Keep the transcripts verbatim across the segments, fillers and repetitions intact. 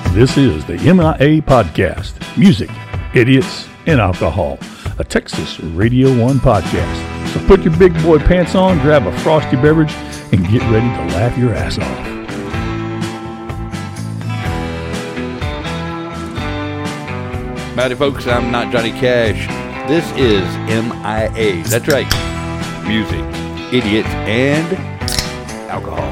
This is the M I A Podcast, Music, Idiots, and Alcohol, a Texas Radio one podcast. So put your big boy pants on, grab a frosty beverage, and get ready to laugh your ass off. Howdy folks, I'm not Johnny Cash. This is M I A. That's right. Music, idiots, and alcohol.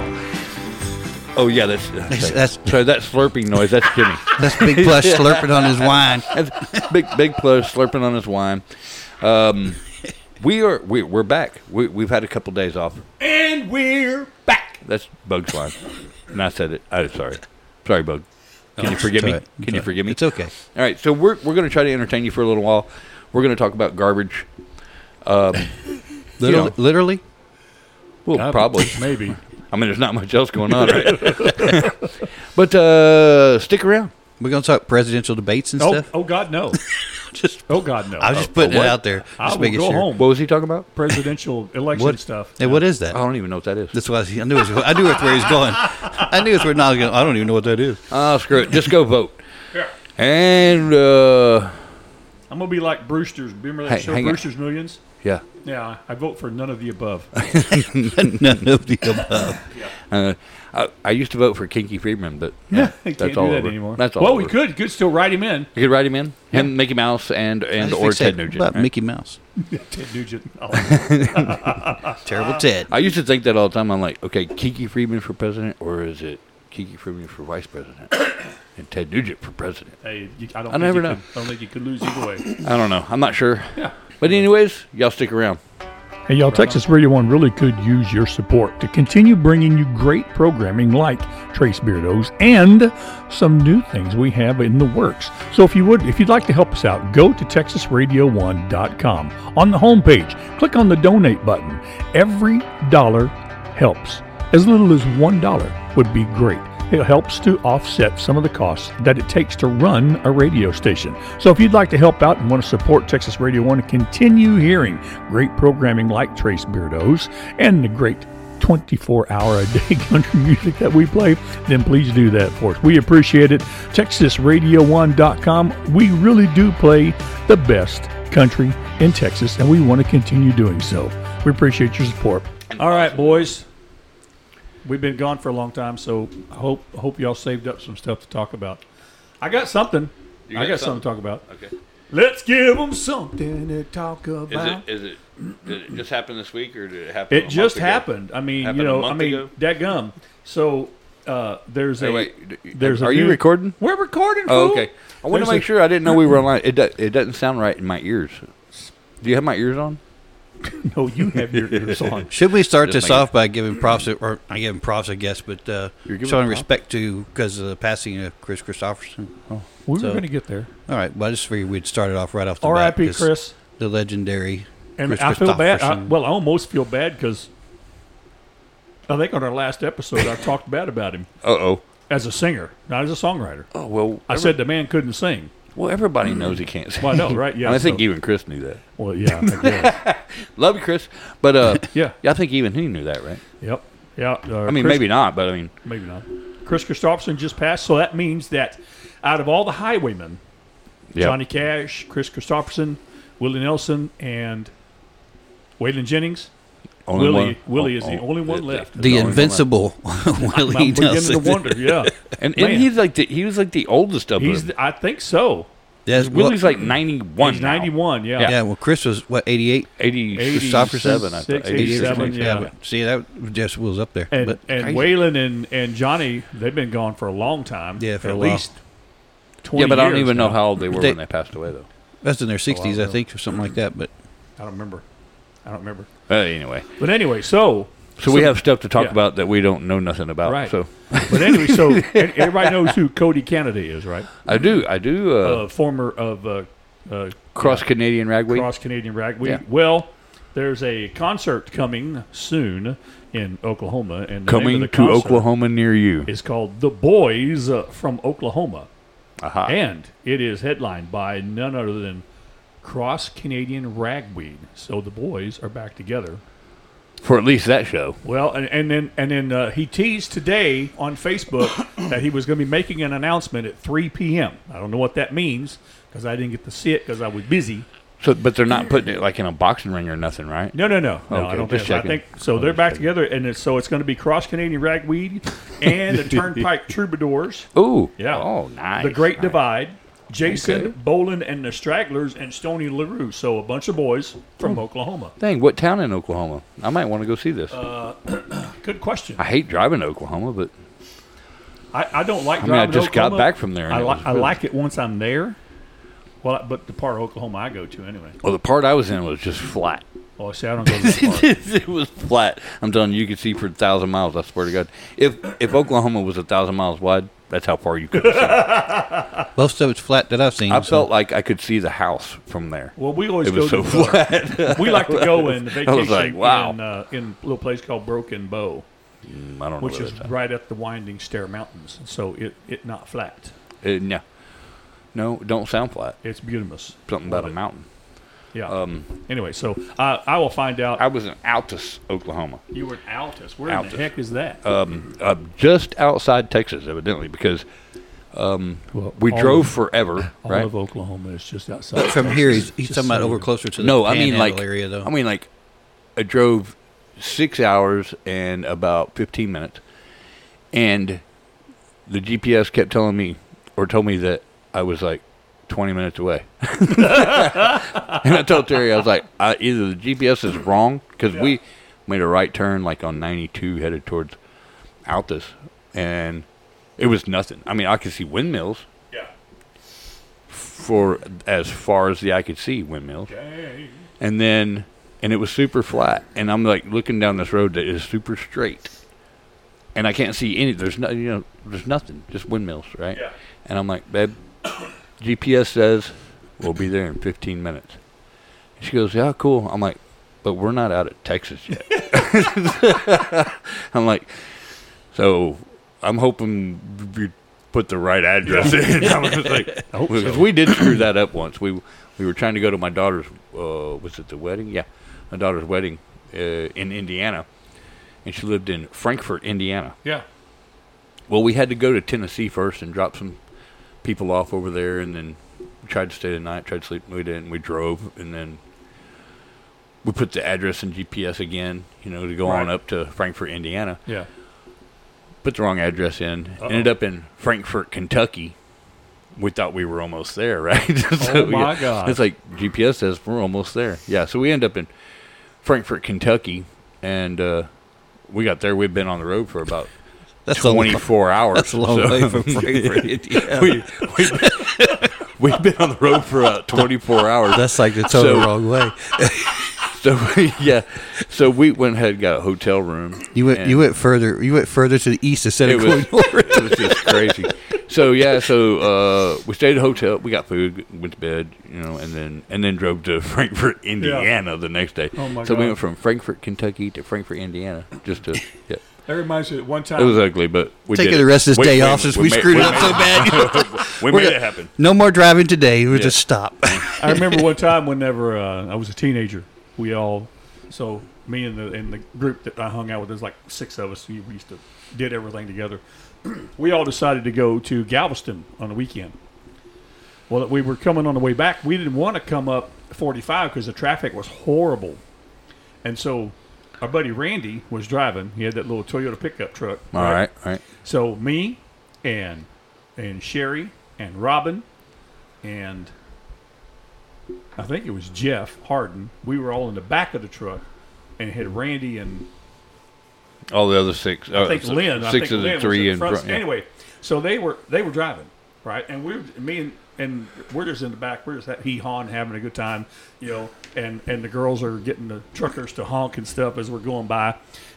Oh yeah, that's that's, that's so that slurping noise. That's Jimmy. That's Big Plush slurping on his wine. That's big Big Plush slurping on his wine. Um, we are we, we're back. We, we've had a couple days off, and we're back. That's Bug's line, and I said it. I'm sorry, sorry, Bug. Can oh, you forgive me? Right. Can you forgive me? It's okay. All right, so we're we're going to try to entertain you for a little while. We're going to talk about garbage. Um, literally, you know, literally. Well, God, probably. Maybe. I mean, there's not much else going on, right? But uh, stick around. We're going to talk presidential debates and Oh, stuff. oh God, no. just, oh God, no. I was just Oh, putting oh, it what? out there. I Just will making go sure. home. What was he talking about? Presidential election What? stuff. Hey, what is that? I don't even know what that is. That's why I, I knew it was, I knew it's where he's going. I knew it's where not going. I don't even know what that is. Oh, screw it. Just go vote. Yeah. And, uh, I'm going to be like Brewster's. Remember that Hey, show, hang on. Brewster's Millions? yeah. Yeah, I vote for none of the above. None of the above. Uh, I, I used to vote for Kinky Friedman, but yeah, I can't that's do all that over. anymore. That's all well, over. we could. Could still write him in. You could write him in? Yeah. Him, Mickey Mouse, and, and I or just said, Ted Nugent. About right? Mickey Mouse. Ted Nugent. Oh. Terrible Ted. I used to think that all the time. I'm like, okay, Kiki Friedman for president, or is it Kiki Friedman for vice president, and Ted Nugent for president? Hey, you, I don't. I think never you know. Could, I don't think you could lose either way. I don't know. I'm not sure. Yeah. But anyways, y'all stick around. Hey, y'all, Texas Radio one really could use your support to continue bringing you great programming like Trace Beardos and some new things we have in the works. So if you would, if you'd like to help us out, go to texas radio one dot com. On the homepage, click on the donate button. Every dollar helps. As little as one dollar would be great. It helps to offset some of the costs that it takes to run a radio station. So if you'd like to help out and want to support Texas Radio one and continue hearing great programming like Trace Beardos and the great twenty-four hour a day country music that we play, then please do that for us. We appreciate it. texas radio one dot com. We really do play the best country in Texas, and we want to continue doing so. We appreciate your support. All right, boys. We've been gone for a long time, so I hope hope y'all saved up some stuff to talk about. I got something. You I got got something? something to talk about. Okay. Let's give them something to talk about. Is it? Is it? Did it just happen this week, or did it happen? It just happened. I mean, Happened you a know, I month mean, ago? dadgum. So uh, there's Hey, a. wait. There's a Are you new- recording? We're recording. Oh, fool. okay. I want There's to make a- sure. I didn't know we were online. It do, it doesn't sound right in my ears. Do you have my ears on? No, you have your ears on. Should we start Just this make off by giving props, or I give him props, I guess, but uh, You're giving showing props? respect to because of the passing of Chris Christopherson. Oh, we were So- going to get there. All right, well, I just figured we'd start it off right off the R I bat. P 'cause Chris. The legendary And Chris I feel bad. I, Christopherson. well, I almost feel bad because I think on our last episode I talked bad about him Uh oh. as a singer, not as a songwriter. Oh well. I said the man couldn't sing. Well, everybody knows he can't sing. Well, I know, right? Yeah. And I think so- even Chris knew that. Well, yeah. I guess. Love you, Chris. But uh, Yeah. yeah, I think even he knew that, right? Yep. Yeah. Uh, I mean, Chris- maybe not, but I mean, Maybe not. Chris Christopherson just passed, so that means that out of all the highwaymen, yeah. Johnny Cash, Chris Christopherson, Willie Nelson, and Waylon Jennings, Only Willie one- Willie oh, is the oh, only one the- left. the only one invincible I'm Willie beginning Nelson. to wonder. Yeah, And, Man. and he's like the, he was like the oldest of he's. them. The, I think so. Yes, well, Willie's like ninety-one. He's now. ninety-one. Yeah. yeah. Well, Chris was what eighty-eight. eighty-seven, I thought. eighty-six, eighty-seven. eighty-seven, yeah. but see, that just was up there. And but and crazy. Waylon and, and Johnny, they've been gone for a long time. Yeah, for at a while. least twenty. Yeah, but I don't years even know now. how old they were They- when they passed away, though. that's in their sixties, I I know. think, or something like that. But I don't remember. I don't remember. Uh, anyway, But anyway, so so, we have stuff to talk yeah. about that we don't know nothing about. Right. So but anyway, so e- everybody knows who Cody Kennedy is, right? I do, I do. Uh, Uh, former of uh, uh, Cross Canadian Ragweed. Cross Canadian Ragweed. Yeah. Well, there's a concert coming soon in Oklahoma, and the name Coming of the to concert Oklahoma near you. is called "The Boys uh, from Oklahoma," Aha. and it is headlined by none other than Cross Canadian Ragweed. So the boys are back together. for at least that show. Well, and, and then and then uh, he teased today on Facebook that he was going to be making an announcement at three p.m. I don't know what that means because I didn't get to see it because I was busy. So, but they're not putting it like in a boxing ring or nothing, right? No, no, no, no. Okay, I don't just think. So. I checking. think so. Oh, They're just back checking. together, and it's, so it's going to be Cross Canadian Ragweed and the Turnpike Troubadours. Ooh. Yeah. Oh, nice. The Great nice. Divide. Jason Okay. Bolin and the Stragglers and Stoney LaRue. So a bunch of boys from Oklahoma. Dang, what town in Oklahoma? I might want to go see this. Uh, Good question. I hate driving to Oklahoma, but I, I don't like I mean, I driving to just got Oklahoma. back from there. And I, it li- was I really- like it once I'm there. Well, I- but the part of Oklahoma I go to anyway. Well, the part I was in was just flat. Oh, see, I don't go to that part. It was flat. I'm telling you, you could see for a thousand miles. I swear to God. If if Oklahoma was a thousand miles wide, that's how far you could see. Most of it's flat that I've seen. I so- felt like I could see the house from there. Well, we always It go was so to flat. we like to go in the I vacation was like, wow. in, uh, in a little place called Broken Bow, Mm, I don't know. which what is it's at. right up the winding stair mountains. So it, it not flat. Uh, no, no, don't sound flat. It's beautiful. Something about a mountain. Yeah. Um, anyway, so uh, I will find out. I was in Altus, Oklahoma. You were in Altus. Where in Altus. the heck is that? Um, uh, just outside Texas, evidently, because um, Well, we all drove of- forever, All right? of Oklahoma is just outside. But from Texas. here, he's, he's Just talking about so over you- closer to the No, I mean Panhandle like area, though. I mean like I drove six hours and about fifteen minutes, and the G P S kept telling me or told me that I was like twenty minutes away. And I told Terry, I was like, I, either the G P S is wrong because Yeah. we made a right turn like on ninety-two headed towards Altus, and it was nothing. I mean, I could see windmills Yeah. for as far as the eye could see windmills. Dang. And then, and it was super flat. And I'm like looking down this road that is super straight. And I can't see any, there's no, you know, there's nothing, just windmills, right? Yeah. And I'm like, babe, G P S says we'll be there in fifteen minutes. And she goes, yeah, cool. I'm like, but we're not out of Texas yet. I'm like, so I'm hoping we put the right address in. I was like, I hope because so. we did screw that up once. We we were trying to go to my daughter's. Uh, was it the wedding? Yeah, my daughter's wedding uh, in Indiana, and she lived in Frankfort, Indiana. Yeah. Well, we had to go to Tennessee first and drop some people off over there, and then we tried to stay the night. Tried to sleep. We didn't. We drove, and then we put the address in G P S again. You know, to go on Right. up to Frankfort, Indiana. Yeah. Put the wrong address in. Uh-oh. Ended up in Frankfort, Kentucky. We thought we were almost there, right? Oh, we- my God. It's like G P S says we're almost there. Yeah, so we end up in Frankfort, Kentucky, and uh, we got there. We'd been on the road for about That's a long- twenty-four hours. That's a long So- way from Frankfurt, Indiana. we, we've, been, we've been on the road for about twenty-four hours. That's like the total So- wrong way. So yeah, so we went ahead and got a hotel room. You went and you went further you went further to the east instead It of was, going north. it was just crazy. So yeah, so uh, we stayed at a hotel. We got food, went to bed, you know, and then and then drove to Frankfort, Indiana, the next day. Oh, my so we God. went from Frankfort, Kentucky, to Frankfort, Indiana, just to. Yeah. That reminds me of one time. It was ugly, but we Taking did the it. rest of this We- day we- off since we, made- screwed we it up made- so bad. we We're made gonna- it happen. No more driving today. We'll Yeah. just stop. I remember one time whenever uh, I was a teenager, we all, so me and the and the group that I hung out with, there's like six of us. We we used to did everything together. We all decided to go to Galveston on the weekend. Well, we were coming on the way back. We didn't want to come up forty-five because the traffic was horrible, and so our buddy Randy was driving. He had that little Toyota pickup truck. All right, all right. So me and and Sherry and Robin and I think it was Jeff Harden. We were all in the back of the truck and had Randy and All the other six. I think Lynn. I Six think of the Lynn three was in in front. front. Yeah. Anyway, so they were they were driving, right? And we were me and and we're just in the back. We're just hee hawing, having a good time, you know. And and the girls are getting the truckers to honk and stuff as we're going by.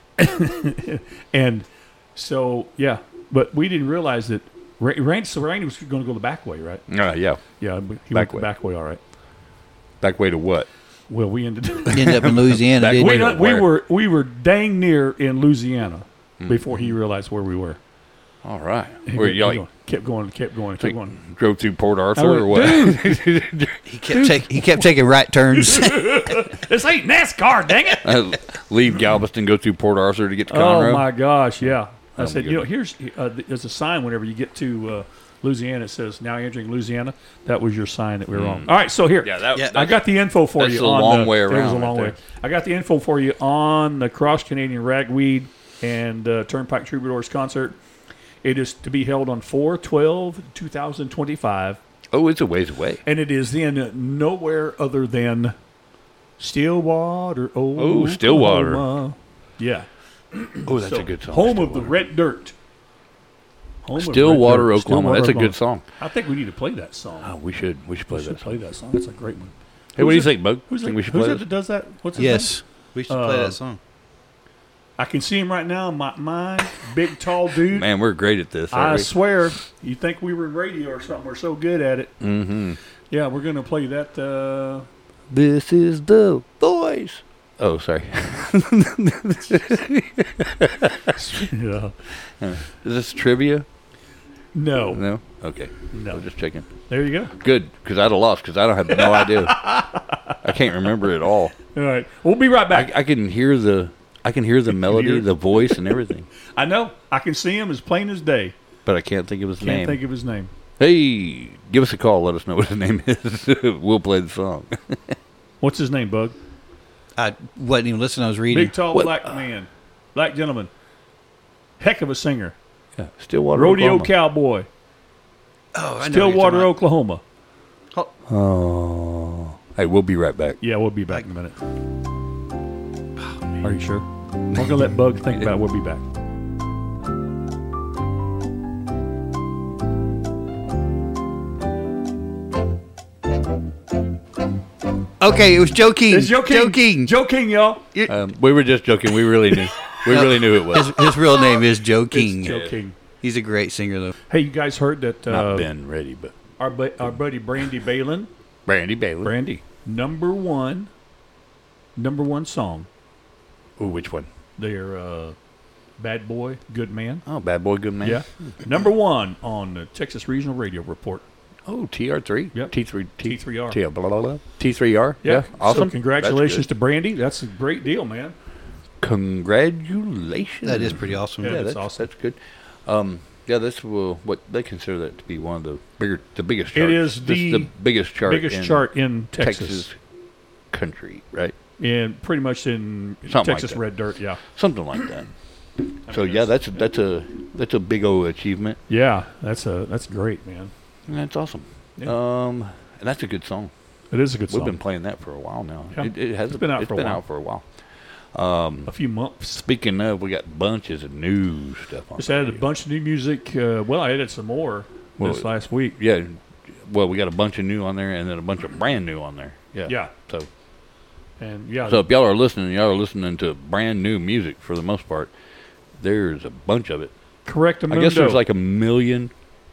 And so yeah, but we didn't realize that Ra- Randy. So Randy was going to go the back way, right? Uh, yeah. Yeah, but he Back went the way. back way, all right. Back way to what? Well, we ended. You ended up in Louisiana, Back didn't way you? to we, we where? were we were dang near in Louisiana Hmm. before he realized where we were. All right. He Where went- you he like, kept going, kept going, kept like going. drove through Port Arthur I went, or what? He kept taking he kept taking right turns. This ain't NASCAR, dang it! Uh, Leave Galveston, go through Port Arthur to get to Oh Conroe. my gosh, yeah. I Oh, said, my you know, here's uh, there's a sign whenever you get to uh, Louisiana. It says now entering Louisiana. That was your sign that we were on. All right, so here, Yeah, that, Yeah. I got the info for That's you. a on long the, way It was a around long right way. I got the info for you on the Cross Canadian Ragweed and uh, Turnpike Troubadours concert. It is to be held on four twelve twenty twenty-five, Oh, it's a ways away. and it is in nowhere other than Stillwater. Oh, Stillwater. Oklahoma. Yeah. Oh, that's So, a good song. Home of the Red Dirt. Home of Stillwater, Red Dirt. Oklahoma. Stillwater, That's a Oklahoma. good song. I think we need to play that song. Oh, we should. We should play we should that play song. that song. That's a great one. Hey, what do you Who's it- think, Bug? Who's think it, we should who's play it that? that does that? What's his name? Yes, we should play Uh, that song. I can see him right now in my mind. Big, tall dude. Man, we're great at this. I aren't we? swear, you think we were in radio or something. We're so good at it. Mm-hmm. Yeah, we're going to play that. Uh, This is the voice. Oh, sorry. yeah. Is this trivia? No. No? Okay. No. I'm just checking. There you go. Good, because I'd have lost, because I don't have no idea. I can't remember it all. All right. We'll be right back. I, I can hear the I can hear the melody, hear- the voice, and everything, I know. I can see him as plain as day. but I can't think of his Can't name. think of his name. Hey, give us a call. Let us know what his name is. We'll play the song. What's his name, Bug? I wasn't even listening. I was reading. Big, tall, What- black man. Black gentleman. Heck of a singer. Yeah, Stillwater, Rodeo Oklahoma. cowboy. Oh, I know Stillwater, what Oklahoma. Oh, hey, we'll be right back. Yeah, we'll be back in a minute. Are you sure? I'm going to let Bug think about it. We'll be back. Okay, it was Joe King. It's Joe King. Joe King. Joe King, y'all. Um, we were just joking. We really knew. We really knew it was. His, his real name is Joe King. It's Joe King. He's a great singer, though. Hey, you guys heard that uh, Not Ben Ready, but our, bu- our buddy Brandy Balin, Brandy Bailey. Brandy, number one, number one song, Ooh, which one? their uh, Bad Boy, Good Man. Oh, Bad Boy, Good Man. Yeah. Number one on the Texas Regional Radio Report. Oh, T R three. Yep. T three. T three R. T blah, blah, blah. T three R. Yeah. Awesome. So congratulations That's to Brandy. That's a great deal, man. good. Congratulations. That is pretty awesome. Yeah, Yeah, that's that's awesome. That's good. Um, yeah, that's uh, what they consider that to be one of the bigger, the biggest. Charts. It is This the the biggest chart. Biggest in chart in Texas. Texas country, right? And pretty much in Something Texas like that. Red Dirt, yeah. Something like that. So yeah, that's a, that's a that's a big old achievement. Yeah, that's a that's great, man. And that's awesome. Yeah. Um, and that's a good song. It is a good We've song. been playing that for a while now. Yeah. It, it has It's been out it's for a been while. out for a while. Um, a few months. speaking of, we got bunches of new stuff on. Just the added a radio. bunch of new music. Uh, well, I added some more Well, this last week. Yeah, well, we got a bunch of new on there, and then a bunch of brand new on there. Yeah. Yeah. So, And yeah, so if y'all are listening, y'all are listening to brand new music for the most part. There's a bunch of it. correct. I guess there's like a million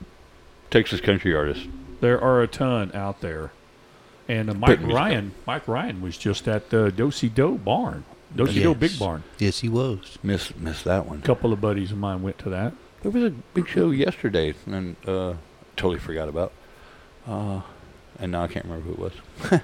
Texas country artists. there are a ton out there. And uh, Mike Pretty much. Ryan, Mike Ryan was just at the Do-Si Do Barn, Do-Si Do Yes. Big Barn. Yes, he was. Miss miss that one. A couple of buddies of mine went to that. There was a big show yesterday, and uh, totally forgot about. Uh, and now I can't remember who it was.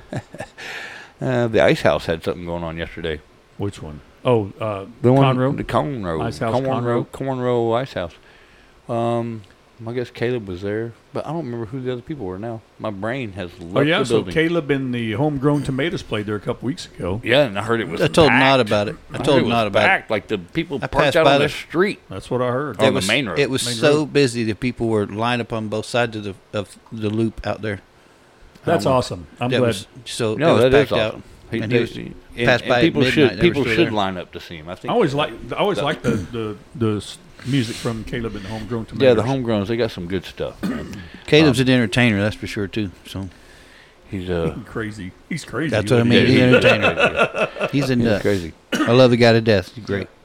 uh, the Ice House had something going on yesterday. Which one? Oh, uh, The one, Conroe? the Conroe, Ice House Conroe, Conroe Ice House. Um, I guess Caleb was there, but I don't remember who the other people were now. My brain has left Oh yeah, the so building. Caleb and the Homegrown Tomatoes played there a couple weeks ago. yeah, and I heard it was. I told packed. Nod about it. I heard told it was Nod about it. packed. Like the people I parked passed out by on the there. street. That's what I heard. On It the was, main road. It was Main so road. busy that people were lined up on both sides of the of the loop out there. That's Um, awesome. I'm That glad. was so. No, it was that is packed awesome. out. He, And he they- was- and, passed and by at people midnight, should they were people still should there. line up to see him. I think. I always like I always like the, the the s- music from Caleb and the Homegrown Tomatoes. Yeah, the homegrowns, they got some good stuff. Man. Caleb's Um, an entertainer, that's for sure too. So He's uh, crazy. He's crazy. that's what I isn't mean. he? He's an Yeah. entertainer. He's a he's nut. crazy. I love the guy to death. He's great.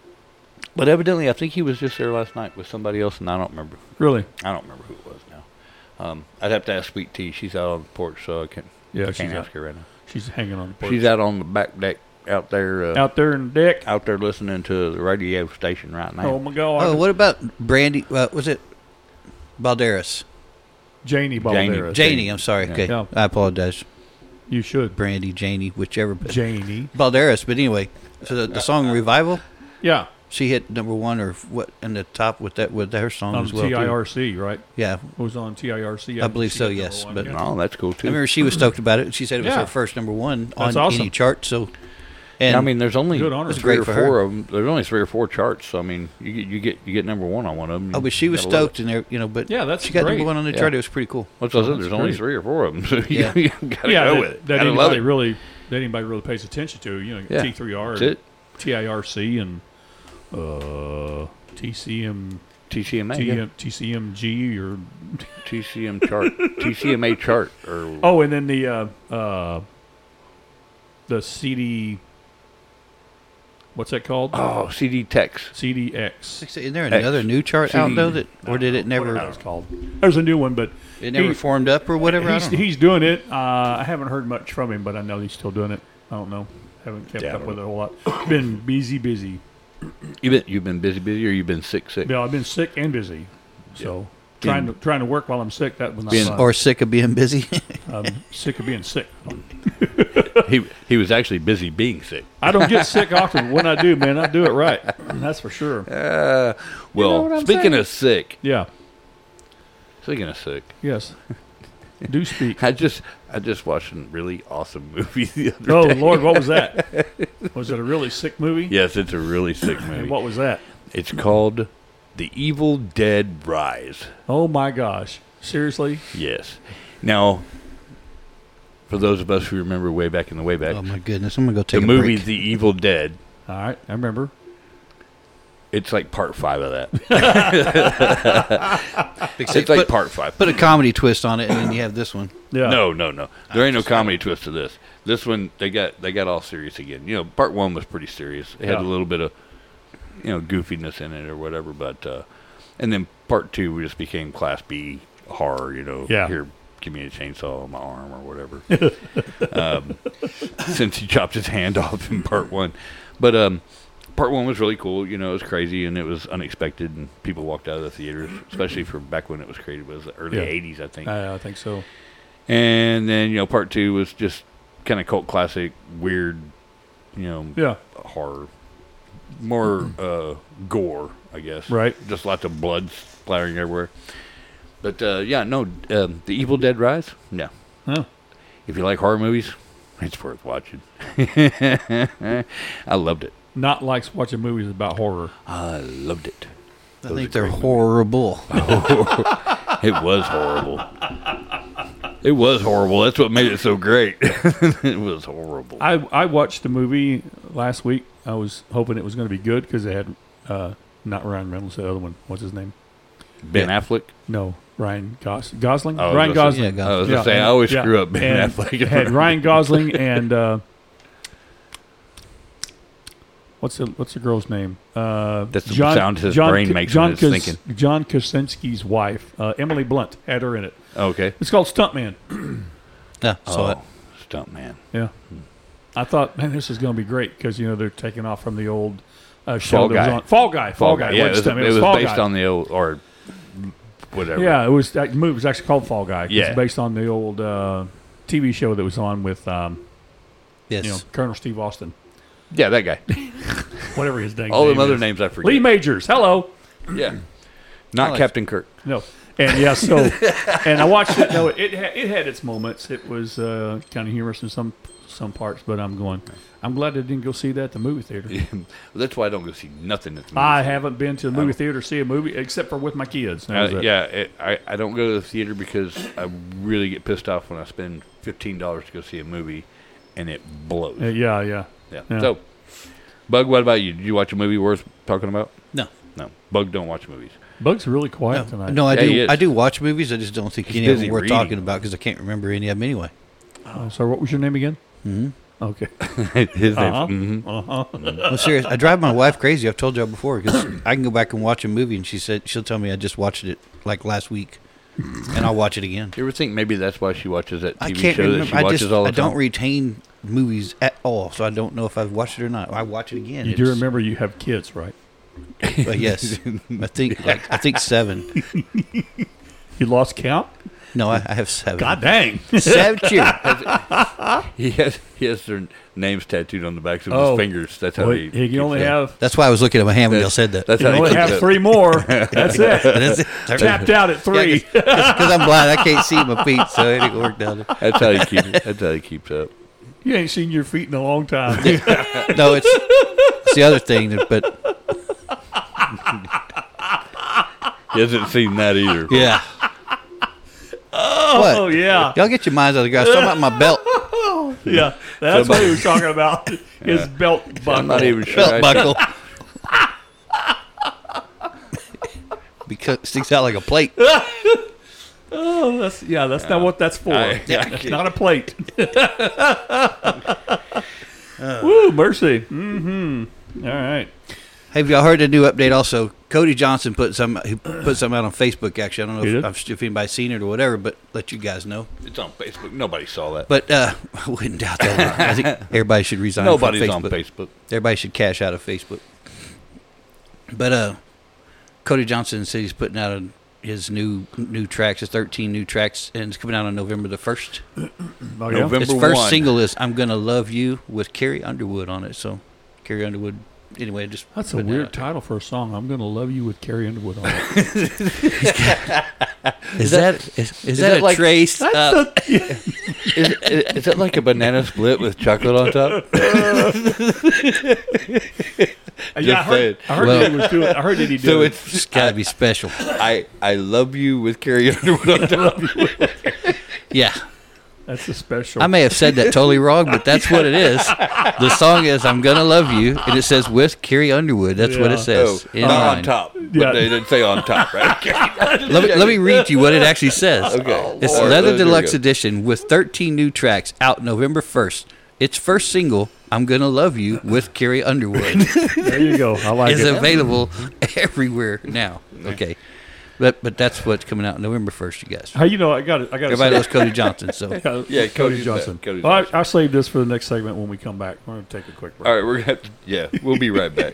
But evidently, I think he was just there last night with somebody else, and I don't remember. Really? I don't remember who it was now. Um, I'd have to ask Sweet Tea. She's out on the porch, so I can't. Yeah, I she's can't out. ask her right now. She's hanging on the porch. She's out on the back deck out there, uh, Out there in the deck. out there listening to the radio station right now. Oh my God. Oh, what about Brandy? Uh, was it Balderas? Janie Janie. Balderas. Janie, I'm sorry. Yeah. Okay, Yeah. I apologize. You should. Brandy, Janie, whichever. Janie. Balderas, but anyway, so the, the song Revival, Yeah. she hit number one or what in the top with that with her song On as well. T I too. R C, right? Yeah, It was on T I R C. I believe She so, got number yes, one, but- yeah. Oh, that's cool I too. remember she was stoked about it. She said it was Yeah. her first number one That's on awesome. any chart. So, and I mean, there's only Good on her. three It's great or for four her. of them. There's only three or four charts. So I mean, you get you get you get number one on one of them. oh, but she was You gotta love stoked in there, you know. But Yeah, that's she got great. number one on the Yeah. chart. It was pretty cool. it. What's I said? That's There's only great. three or four of them. So you, Yeah. you gotta Yeah, go that, with it. that Gotta love anybody it. really that anybody really pays attention to. You know, Yeah. T three R, That's it. T I R C, and uh, T C M, T C M A, T yeah. M, T C M G, or T C M chart, T C M A chart, or oh, and then the uh, uh, the C D. What's that called? oh, C D Tex. C D X. Isn't there X. another new chart out C D. though that, or did it never? What it's called? There's a new one, but It never He- formed up or whatever. I he's don't know. he's doing it. Uh, I haven't heard much from him, but I know he's still doing it. I don't know. Haven't kept Yeah, I up don't with it a whole lot. Been busy, busy. You been you've been busy, busy, or you've been sick, sick. Yeah, I've been sick and busy. So trying to trying to work while I'm sick. That was not Being- fun. Or sick of being busy. I'm sick of being sick. He he was actually busy being sick. I don't get sick often. When I do, man, I do it right. That's for sure. Uh, well, what I'm speaking saying? of sick, Yeah. speaking of sick, Yes. Do speak. I just I just watched a really awesome movie the other Oh day. Lord, what was that? Was it a really sick movie? Yes, it's a really sick And movie. what was that? It's called The Evil Dead Rise. Oh my gosh. Seriously? Yes. Now, for those of us who remember way back in the way back, Oh my goodness! I'm gonna go the take a movie break. The Evil Dead. All right, I remember. It's like part five of that. Except It's like put, part five. put a comedy twist on it, and then you have this one. Yeah. No, no, no. There ain't no comedy twist to this. This one, they got they got all serious again. You know, part one was pretty serious. It had Yeah. a little bit of, you know, goofiness in it or whatever. But uh, and then part two, we just became Class B horror. You know, Yeah. Here, give me a chainsaw on my arm or whatever. um, since he chopped his hand off in part one, but um, part one was really cool. You know, it was crazy and it was unexpected, and people walked out of the theaters, especially for back when it was created. It was the early Yeah. eighties, I think. I, I think so. And then, you know, part two was just kind of cult classic, weird, you know, Yeah. horror. More uh, gore, I guess. Right. Just lots of blood splattering everywhere. But, uh, yeah, no, um, The Evil Dead Rise? Yeah. Huh. If you like horror movies, it's worth watching. I loved it. Not likes watching movies about horror. I loved it. I Those think are they're great movies. horrible. It was horrible. It was horrible. That's what made it so great. It was horrible. I I watched the movie last week. I was hoping it was going to be good because it had uh, not Ryan Reynolds, the other one. What's his name? Ben Yeah. Affleck. No, Ryan Gos- Gosling. Oh, Ryan Gosling. Gosling. Yeah, I Gosling. was going Yeah, to say, I and- always yeah, screw up Ben and Affleck. it had Ryan Gosling and uh, what's the what's the girl's name? Uh, That's the sound his brain makes when John it's Kos- thinking. John Krasinski's wife, uh, Emily Blunt, had her in it. Okay. It's called Stuntman. Yeah, saw oh, it. Stuntman. Yeah, I thought, man, this is going to be great because you know they're taking off from the old uh, Fall show that was Guy. on Fall Guy. Fall, Guy. Yeah, Wasn't it was, Stuntman, it was Fall based Guy. on the old, or whatever. Yeah, it was. That movie was actually called Fall Guy. Yeah. It's based on the old uh, T V show that was on with um, Yes. you know Colonel Steve Austin, Yeah, that guy. whatever his name. All name them other is. names I forget. Lee Majors. Hello. Yeah. Not like- Captain Kirk. No. And yeah, so and I watched it. No, it ha- it had its moments. It was uh, kind of humorous in some some parts, but I'm going. I'm glad I didn't go see that at the movie theater. Well, that's why I don't go see nothing at the movie I theater. haven't been to the movie theater to see a movie except for with my kids. That was Uh, it. yeah, it, I, I don't go to the theater because I really get pissed off when I spend fifteen dollars to go see a movie and it blows. Uh, yeah, yeah. Yeah. Yeah. So, Bug, what about you? Did you watch a movie worth talking about? No. No. Bug don't watch movies. Bug's really quiet No, tonight. no, I Yeah, he do. is. I do watch movies. I just don't think He's any of busy them worth reading. talking about because I can't remember any of them anyway. Uh, so what was your name again? hmm Okay. His Uh-huh. name's. Mm-hmm. Uh-huh. Well, serious. I drive my wife crazy. I've told y'all before because I can go back and watch a movie and she said she'll tell me I just watched it like last week, and I'll watch it again. You ever think maybe that's why she watches that I T V can't show that remember. she I watches just all the I don't time? retain movies at all, so I don't know if I've watched it or not. I watch it again. You do remember you have kids, right? But yes, I think like I think seven. You lost count? No, I, I have seven. God dang. Seven children. He has he has their names tattooed on the backs of Oh. his fingers. That's how Well, he. you can keeps only it. have That's why I was looking at my hand when y'all That's- said that. That's you how can he only keeps have it. three more. That's it. That's it. Tapped out at three. Because I'm blind, I can't see my feet, so it didn't work down there. That's how he keeps. That's how he keeps up. You ain't seen your feet in a long time. No, it's, it's the other thing, that, but He hasn't seen that either. yeah. Oh, What? yeah. Y'all get your minds out of the guy. Talking about my belt. Yeah. That's what he was talking about. His belt buckle. I'm not even sure. Belt I- buckle. Because it sticks out like a plate. Oh, that's yeah. That's not what that's for. I- It's not a plate. Woo, mercy. Mm-hmm. All right. Have y'all heard the new update? Also, Cody Johnson put some. He put something out on Facebook. Actually, I don't know He if, did? if anybody's seen it or whatever, but let you guys know. It's on Facebook. Nobody saw that. But uh, I wouldn't doubt that. I think everybody should resign. Nobody's from on Facebook. Facebook. Everybody should cash out of Facebook. But uh, Cody Johnson said he's putting out a, his new new tracks, his thirteen new tracks, and it's coming out on November the first. Oh, yeah? November His first one. single is "I'm Gonna Love You" with Carrie Underwood on it. So Carrie Underwood. Anyway, just That's a putting that weird out. title for a song. I'm gonna love you with Carrie Underwood on it. Is that is, is, that, that a like- trace? Uh, Is, is, is that like a banana split with chocolate on top? yeah, I heard, saying. I heard Well- that he was doing. I heard that he did. So it. it's it's got to be special. I I love you with Carrie Underwood on top. Yeah. That's a special. I may have said that totally wrong, but that's what it is. The song is "I'm Gonna Love You," and it says with Carrie Underwood. That's what Yeah. it says. Oh, in not on line. top. But Yeah. they didn't say on top, right? Okay. Let me let me read you what it actually says. Okay. It's All right, Leather there we Deluxe go. Edition with thirteen new tracks out November first. Its first single, "I'm Gonna Love You" with Carrie Underwood, there you go. I like is it. available everywhere now. Okay, but but that's what's coming out November first, you guys. How you know? I got it. I got Everybody it. knows Cody Johnson, so Yeah, Cody Cody's Johnson. back. Cody Well, I, Johnson. I'll save this for the next segment when we come back. We're going to take a quick break. All right, we're gonna have to, yeah, we'll be right back.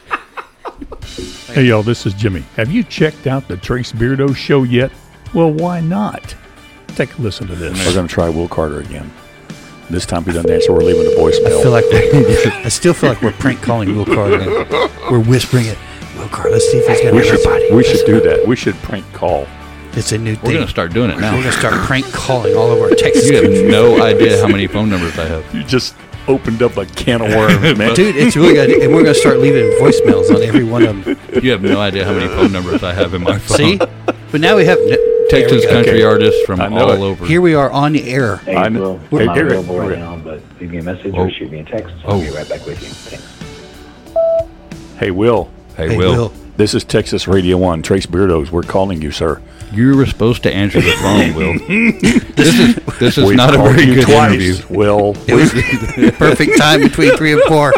Hey, y'all, this is Jimmy. Have you checked out the Trace Beardo show yet? Well, why not? Take a listen to this. We're going to try Will Carter again. This time he doesn't answer. We're leaving the voicemail. I feel like we're, I still feel like we're prank calling Will Carter. We're whispering it. Will Carter, let's see if he's got we everybody. should, we should do that. We should prank call. It's a new We're thing. gonna start doing it We're now. gonna start prank calling all of our texts. You have no idea how many phone numbers I have. You just opened up a can of worms, man. Dude, it's really good. And we're going to start leaving voicemails on every one of them. You have no idea how many phone numbers I have in my phone. See? But now we have. Texas There we go. country Okay. artists from I know all it. over. Here we are on the air. Hey, I Will, know. I'm Hey, not here- available here- right now, but leave me a message Oh. or shoot me a text. Oh. I'll be right back with you. Thanks. Hey, Will. Hey, Hey, Will, Will. This is Texas Radio one. Trace Beardos. We're calling you, sir. you were supposed to answer the phone, Will. this is this is We've not a called very you good twice, interview. Will. It was the perfect time between three and four.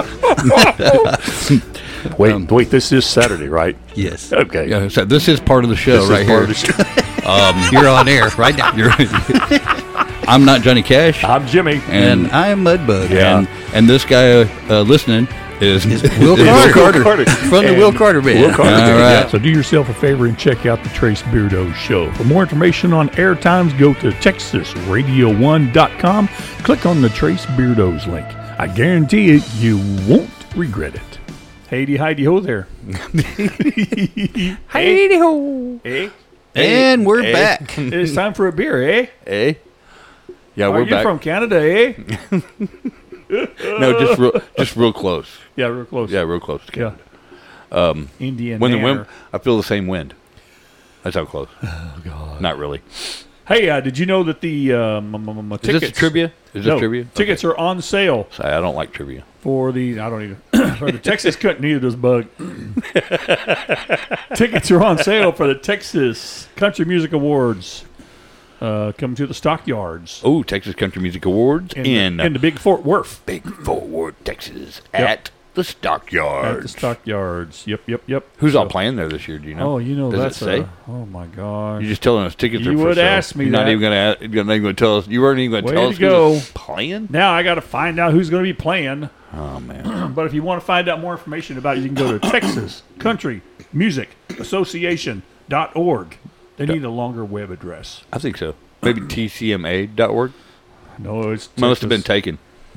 Wait, Um, wait. This is Saturday, right? Yes. Okay. Yeah, so this is part of the show This right is here. part of the show. You're on air right now. You're- I'm not Johnny Cash, I'm Jimmy. and And I am Mudbug. Yeah. and and this guy uh, listening is, Is Will is Carter. Carter. From the And Will Carter Band. Will Carter All Band, right. yeah. So do yourself a favor and check out the Trace Beardo Show. For more information on air times, go to texas radio one dot com. Click on the Trace Beardos link. I guarantee it, you won't regret it. Heidi, Heidi, ho there. Heidi, ho. Eh? And we're Hey. back. It's time for a beer, eh? eh? Yeah, Are we're you back. from Canada, eh? No, just real, just real close. Yeah, real close. Yeah, real close. to Yeah. Canada. Um, Indian. when the Manor. wind, I feel the same wind. That's how close. Oh God, not really. Hey, uh, did you know that the um, um, um, Is tickets? this trivia? Is this No, trivia? tickets are on sale Okay. I don't like trivia. for the. I don't even. for the Texas country. Neither does Bug. Tickets are on sale for the Texas Country Music Awards. Uh, coming to the Stockyards Oh, Texas Country Music Awards in, in, the, in the Big Fort Worth. Big Fort Worth, Texas, Yep. at the Stockyards. At the Stockyards. Yep, yep, yep. Who's all So- playing there this year? Do you know? Oh, you know Does that's it say? a, oh my gosh. You're just telling us tickets You are for would sale. ask me You're not that. even going to. You're not even going to tell us. You weren't even going to Way tell to us go. who's playing. Now I got to find out who's going to be playing. Oh man. But if you want to find out more information about it, you can go to Texas Country Music Association dot org. They need a longer web address. I think so. Maybe T C M A dot org. No, it's Must have been Texas. taken.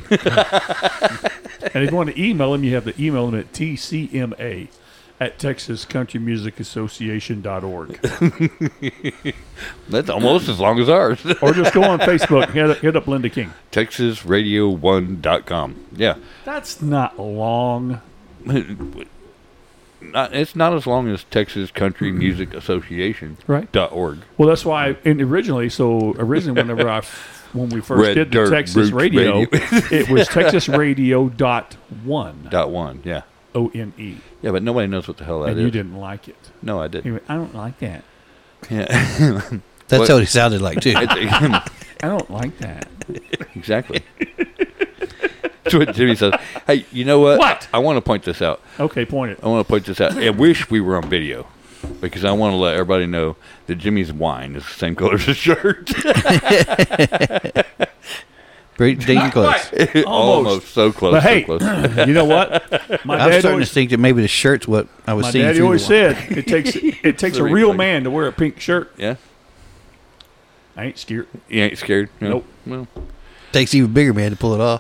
And if you want to email them, you have to email them at T C M A at Texas Country Music Association dot org. That's almost as long as ours. Or just go on Facebook. Hit, hit up Linda King. Texas Radio one dot com. Yeah. That's not long. Not, it's not as long as Texas Country Music Association Right. dot org. Well, that's why. And originally, so originally, whenever I, when we first Red did the Dirt Texas Roots radio, Radio. it was Texas Radio dot one. Dot one. Yeah. O N E. Yeah, but nobody knows what the hell that And is. you didn't like it. No, I didn't. You went, I don't like that. Yeah. That's What? what he sounded like too. It's- I don't like that. exactly. That's what Jimmy says. Hey, you know what? What? I want to point this out. Okay, point it. I want to point this out. I wish we were on video because I want to let everybody know that Jimmy's wine is the same color as his shirt. Pretty dang close. Almost. So close. But so hey, close. you know what? My I'm dad starting always, to think that maybe the shirt's what I was my seeing. daddy through always the wine. said it takes it takes a Three real things. man to wear a pink shirt. Yeah. I ain't scared. You ain't scared? No? Nope. Well, Takes even bigger man to pull it off.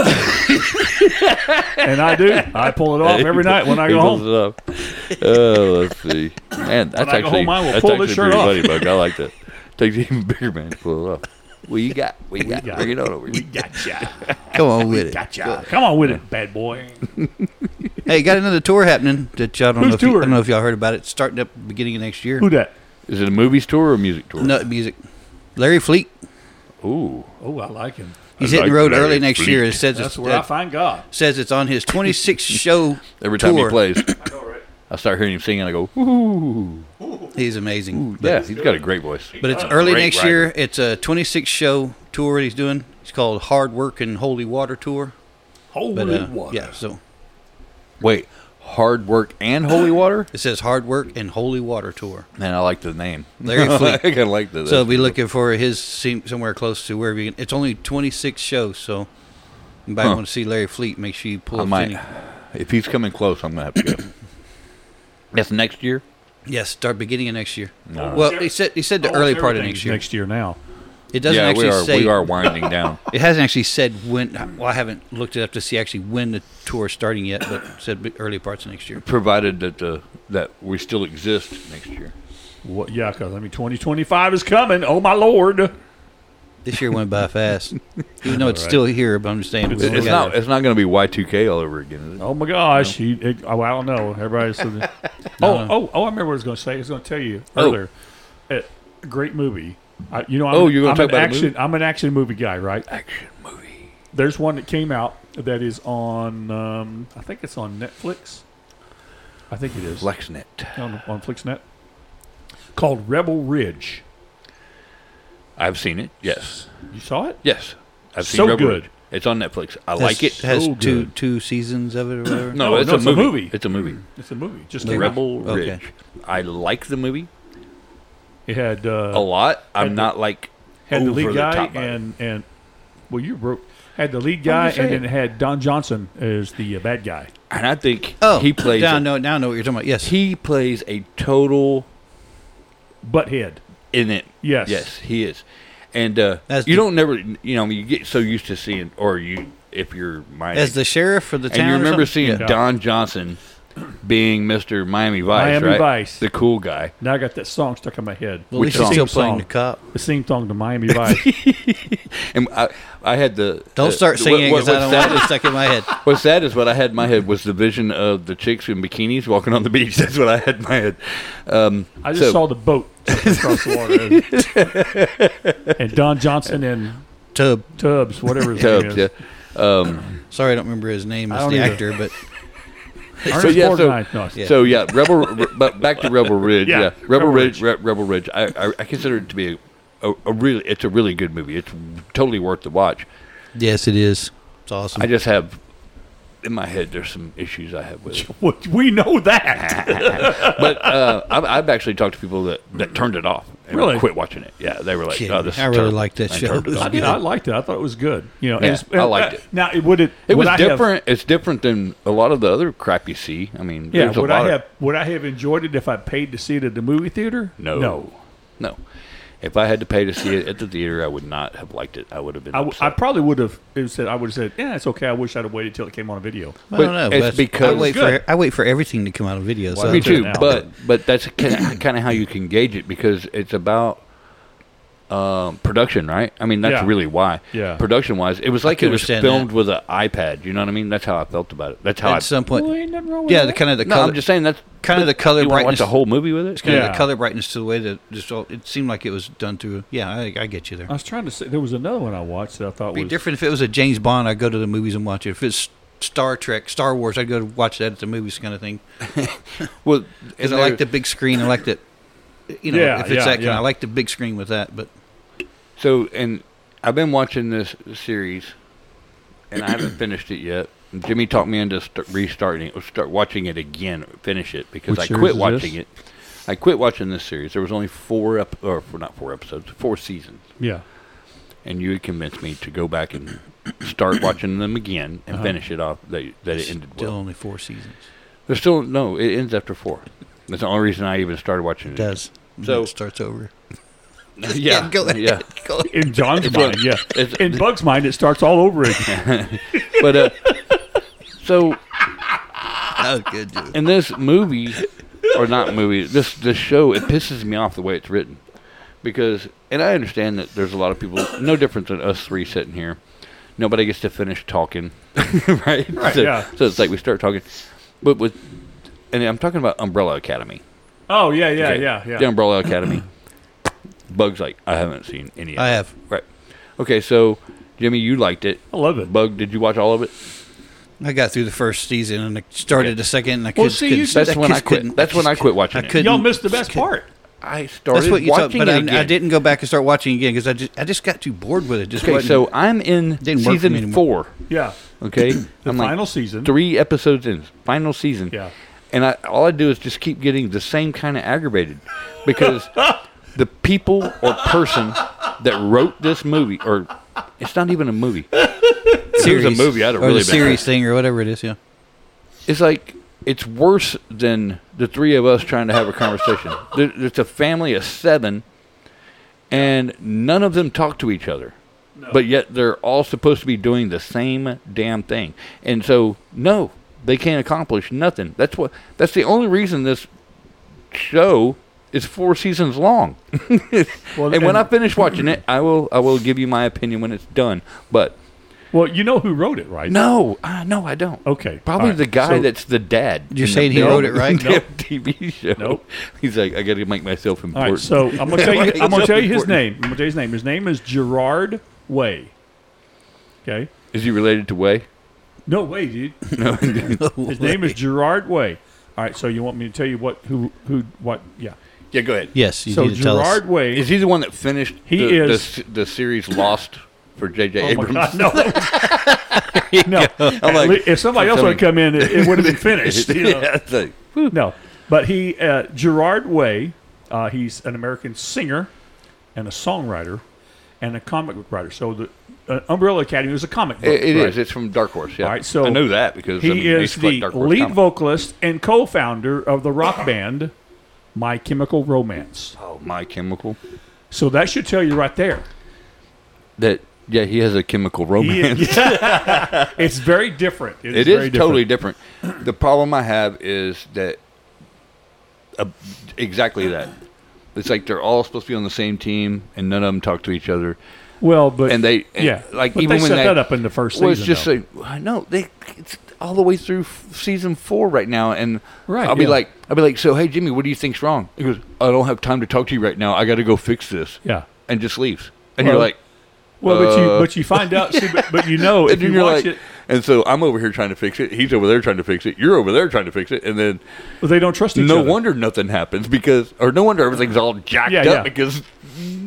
And I do. I pull it off every night when I he go pulls home. it up. Oh, let's see. Man, that's I go actually, home, I will that's pull this actually shirt pretty off. funny, Buck. I like that. Takes an even bigger man to pull it off. What you got? What you got? got Bring it. it on over We here. gotcha. Come on with it. Gotcha. Come on with it, bad boy. Hey, got another tour happening that y'all don't Who's know. If you, I touring? don't know if y'all heard about it. Starting up beginning of next year. Who that? Is it a movies tour or a music tour? Nut music. Larry Fleet. Ooh. Oh, I like him. He's I hitting the like road Larry early next Fleet. year. It says That's it's, where I uh, find God. says it's on his twenty-sixth show Every time he tour. plays, I know, right? I start hearing him singing. I go, ooh. He's amazing. But, Yeah, he's got a great voice. but it's early Great next writer. year. It's a twenty-six show tour he's doing. It's called Hard Work and Holy Water Tour. Holy But uh, water. yeah, so Wait, Hard Work and Holy Water? it says Hard Work and Holy Water Tour. Man, I like the name. Larry Fleet. I kind of like the So I'll be looking for his seam- somewhere close to wherever you can. It's only twenty-six shows, so anybody Huh. want to see Larry Fleet, make sure you pull I up might. any. If he's coming close, I'm going to have to go. That's next year? Yes, start beginning of next year. No. Well, he said he said the Almost early part of everything's next year. Next year now. It doesn't yeah, actually we are, say. we are winding down. It hasn't actually said when. Well, I haven't looked it up to see actually when the tour is starting yet, but it said b- early parts of next year. Provided that uh, that we still exist next year. What? Yeah, because I mean, twenty twenty-five is coming. Oh my lord! This year went by fast, even though it's Right. still here. But I'm just saying, It's- we It's gotta- not. It's not going to be Y two K all over again, is it? Oh my gosh! He, it, oh, I don't know. Everybody said. No, oh, no. oh, oh! I remember what I was going to say. I was going to tell you Oh. earlier. A great movie. I, you know, I'm, Oh, you're gonna I'm talk an about a action. movie? I'm an action movie guy, right? Action movie. There's one that came out that is on. Um, I think it's on Netflix. I think it is LexNet. on on FlixNet. Called Rebel Ridge. I've seen it. Yes. You saw it? Yes. I've seen So Rebel good. Ridge. It's on Netflix. I has- like it. Has So two good. two seasons of it or whatever. No, No, it's, no, a, it's a movie. movie. It's a movie. It's a movie. Just Movie. came out. Rebel Okay. Ridge. I like the movie It had uh, a lot. I'm had not like had the over lead guy top about it. and and well, you wrote had the lead guy just and saying. then it had Don Johnson as the uh, bad guy. And I think Oh, he plays. Now, I a- know, now I know what you're talking about. Yes, He plays a total Butthead. in it. Yes. Yes, he is. And uh, As you the- don't never, you know, you get so used to seeing, or you, if you're my as the sheriff for the town. and you or remember something? seeing Yeah. Don Johnson being Mister Miami Vice, Miami right? Vice. The cool guy. Now I got that song stuck in my head. Well, at Which least he's song? still Theme playing song. the cop. The theme song to Miami Vice. And I, I had the Don't uh, start singing what- because I what's don't want sad it stuck in my head. What's sad is what I had in my head was the vision of the chicks in bikinis walking on the beach. That's what I had in my head. Um, I just so- saw the boat across the water. And Don Johnson and Tub. Tubbs, whatever his Tubbs, name yeah. is. Um, Sorry, I don't remember his name I as don't the either. actor, but Ernest so, yeah, so- Borgnine. No, Yeah. So yeah, Rebel. Re- but back to Rebel Ridge. Yeah, Yeah, Rebel Rebel Ridge. Ridge. Re- Rebel Ridge. I, I I consider it to be a, a, a really. It's a really good movie. It's totally worth the watch. yes, it is. It's awesome. I just have in my head, there's some issues I have with it. Well, we know that. But uh, I've, I've actually talked to people that, that turned it off and Really? quit watching it. Yeah, they were like, Kidding. "Oh, this is I really terrible." liked that I show. turned it It was I off. did. good. I liked it. I thought it was good. You know, Yeah, it's- I liked it. Now, would it? It was would I have- different. It's different than a lot of the other crap you see. I mean, Yeah. there's a Would lot I of- have? Would I have enjoyed it if I paid to see it at the movie theater? No. No. No. If I had to pay to see it at the theater, I would not have liked it. I would have been I, w- upset. I probably would have it said. I would have said, "Yeah, it's okay. I wish I'd have waited till it came on a video." I But don't know. it's but because- I wait Good. for I wait for everything to come out of video. So Well, Me Up to too, now. but but that's kind of how you can gauge it because it's about um, production, right? I mean, that's Yeah. really why. Yeah. Production wise, it was like can it was understand filmed that. with an iPad. You know what I mean? That's how I felt about it. That's how I. at some point, Well, ain't nothing wrong with yeah, that. the kind of the no, color, I'm just saying that's kind of the color You want to watch brightness. the whole movie with it? It's kind of Yeah. the color brightness to the way that just all, it seemed like it was done through. Yeah, I, I get you there. I was trying to say there was another one I watched that I thought It'd be was different if it was a James Bond. I'd go to the movies and watch it. If it's Star Trek, Star Wars, I'd go to watch that at the movies, kind of thing. Well, Because and I like there- the big screen. I like that. You know, Yeah, if it's yeah, that kind, yeah. I like the big screen with that. But So, and I've been watching this series, and I haven't finished it yet. Jimmy talked me into st- restarting it, or start watching it again, finish it because Which I series quit is watching this? it. I quit watching this series. There was only four ep- or four, not four episodes, four seasons, yeah. and you had convinced me to go back and start watching them again and Uh-huh. finish it off. That, that it ended still well. only four seasons. There's still no. It ends after four. That's the only reason I even started watching It it. does. So- it starts over. Yeah, go ahead. yeah. Go ahead. In John's It's mind, what- yeah. it's- In Bug's mind, it starts all over again. But uh, so. That was good, dude. in this movie, or not movie, this this show, it pisses me off the way it's written, because, and I understand that there's a lot of people, no different than us three sitting here. Nobody gets to finish talking, right? Right, So, yeah. so it's like we start talking, but with, and I'm talking about Umbrella Academy. Oh yeah, yeah, Okay? yeah, yeah. The Umbrella Academy. Bug's like, I haven't seen any. Of I it. have. Right. Okay, so Jimmy, you liked it. I love it. Bug, did you watch all of it? I got through the first season and I started Okay. the second. And I Well, could, see, couldn't- you- That's I when I just quit. couldn't- That's when I just quit watching I it. couldn't. Y'all missed the just best couldn't. part. I started That's what you watching talk, but it I, again. I didn't go back and start watching again because I just I just got too bored with it. Just Okay, wasn't- so I'm in Didn't work for me season anymore. four. Yeah. Okay, The I'm like final season. three episodes in, final season. Yeah. And I all I do is just keep getting the same kind of aggravated because the people or person that wrote this movie, or it's not even a movie. If it was a movie, I'd have or really the been series pissed. thing or whatever it is. Yeah, It's like it's worse than the three of us trying to have a conversation. There- It's a family of seven, and none of them talk to each other. But yet they're all supposed to be doing the same damn thing. And so, no, they can't accomplish nothing. That's what. That's the only reason this show is four seasons long. Well, and when and- I finish watching it, I will. I will give you my opinion when it's done. But Well, you know who wrote it, right? no, uh, no, I don't. Okay. Probably all right. the guy So- that's the dad. You're in the saying he damn- wrote it, right? damn Nope. T V show. Nope. He's like, I got to make myself All important. right. So I'm gonna tell you. I'm gonna It's tell you his important. name. I'm gonna tell you his name. His name is Gerard Way. Okay. Is he related to Way? No way, dude. No. His name is Gerard Way. All right. So you want me to tell you what? Who? Who? What? Yeah. yeah, go ahead. yes. You So need to tell us. Gerard Way. Is he the one that finished He the, the is- s- the, series Lost for J J Oh my Abrams? God, no. no. I'm like, if somebody else would have come in, it, it would have been finished. You know? yeah, it's like, No, but he uh, Gerard Way. Uh, he's an American singer and a songwriter and a comic book writer. So the uh, Umbrella Academy was a comic book. it, it right? is. It's from Dark Horse. Yeah, All right, so I know that because He I mean, is used to collect the Dark Horse lead comics. vocalist and co-founder of the rock band My Chemical Romance. Oh, My Chemical. So that should tell you right there. That yeah, he has a chemical He romance. is- it's very different. It is, It very is totally different. The problem I have is that uh, exactly that. It's like they're all supposed to be on the same team, and none of them talk to each other. Well, but And they, and yeah, like but even they when set they, that up in the first well, season. it's just though. like no, they it's all the way through f- season four right now, and Right, I'll be yeah. like, I'll be like, so hey Jimmy, what do you think's wrong? He goes, I don't have time to talk to you right now. I got to go fix this, yeah. and just leaves. And Well, you're like, Well, but you Uh, but you find out, see, but, but you know if and then you you're watch like, it, and so I'm over here trying to fix it. He's over there trying to fix it. You're over there trying to fix it, and then well, they don't trust each no other. wonder nothing happens because, or no wonder everything's all jacked Yeah, up yeah. because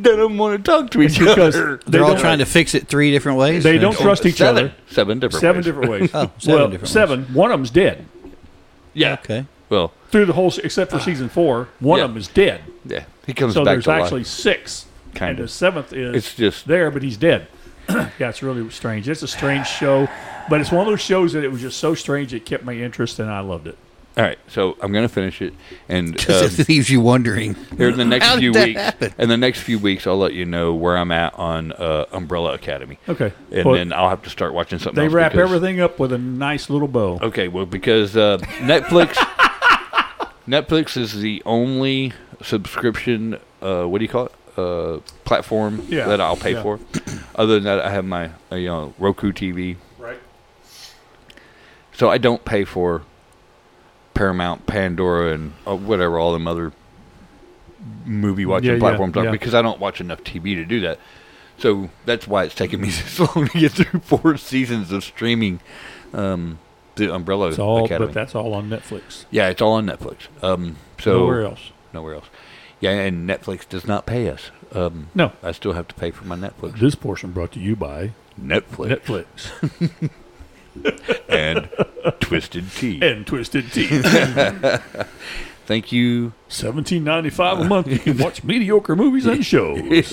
None of them want to talk to each because other. they They're all don't- trying to fix it three different ways. They don't trust each seven. other. Seven different Seven ways. different ways. Oh, seven well, different seven. One of them's dead Yeah. Okay. Well, through the whole, se- except for season four. One Yeah. of them is dead. yeah. He comes So back there's to actually life. six, Kind and of. the seventh is It's just there, but he's dead. Yeah, it's really strange. It's a strange show, but it's one of those shows that it was just so strange it kept my interest, and I loved it. all right. So I'm gonna finish it, and Because um, it leaves you wondering. here in the next How did few that weeks, happen? in the next few weeks, I'll let you know where I'm at on uh, Umbrella Academy, Okay. and Well, then I'll have to start watching something. they else wrap because- everything up with a nice little bow. Okay, well, because uh, Netflix, Netflix is the only subscription. Uh, what do you call it? Uh, platform Yeah, that I'll pay yeah. for. Other than that, I have my uh, you know Roku T V, Right. so I don't pay for Paramount, Pandora, and uh, whatever all them other movie watching Yeah, yeah, platforms are yeah. because I don't watch enough T V to do that. So that's why it's taken me this long to get through four seasons of streaming. Um, the Umbrella It's all, Academy. but that's all on Netflix. Yeah, it's all on Netflix. Um, so Nowhere else. Nowhere else. Yeah, and Netflix does not pay us. Um, No. I still have to pay for my Netflix. This portion brought to you by Netflix, Netflix and Twisted Tea. and Twisted Tea. Thank you. Seventeen ninety five a month. You can watch mediocre movies and shows.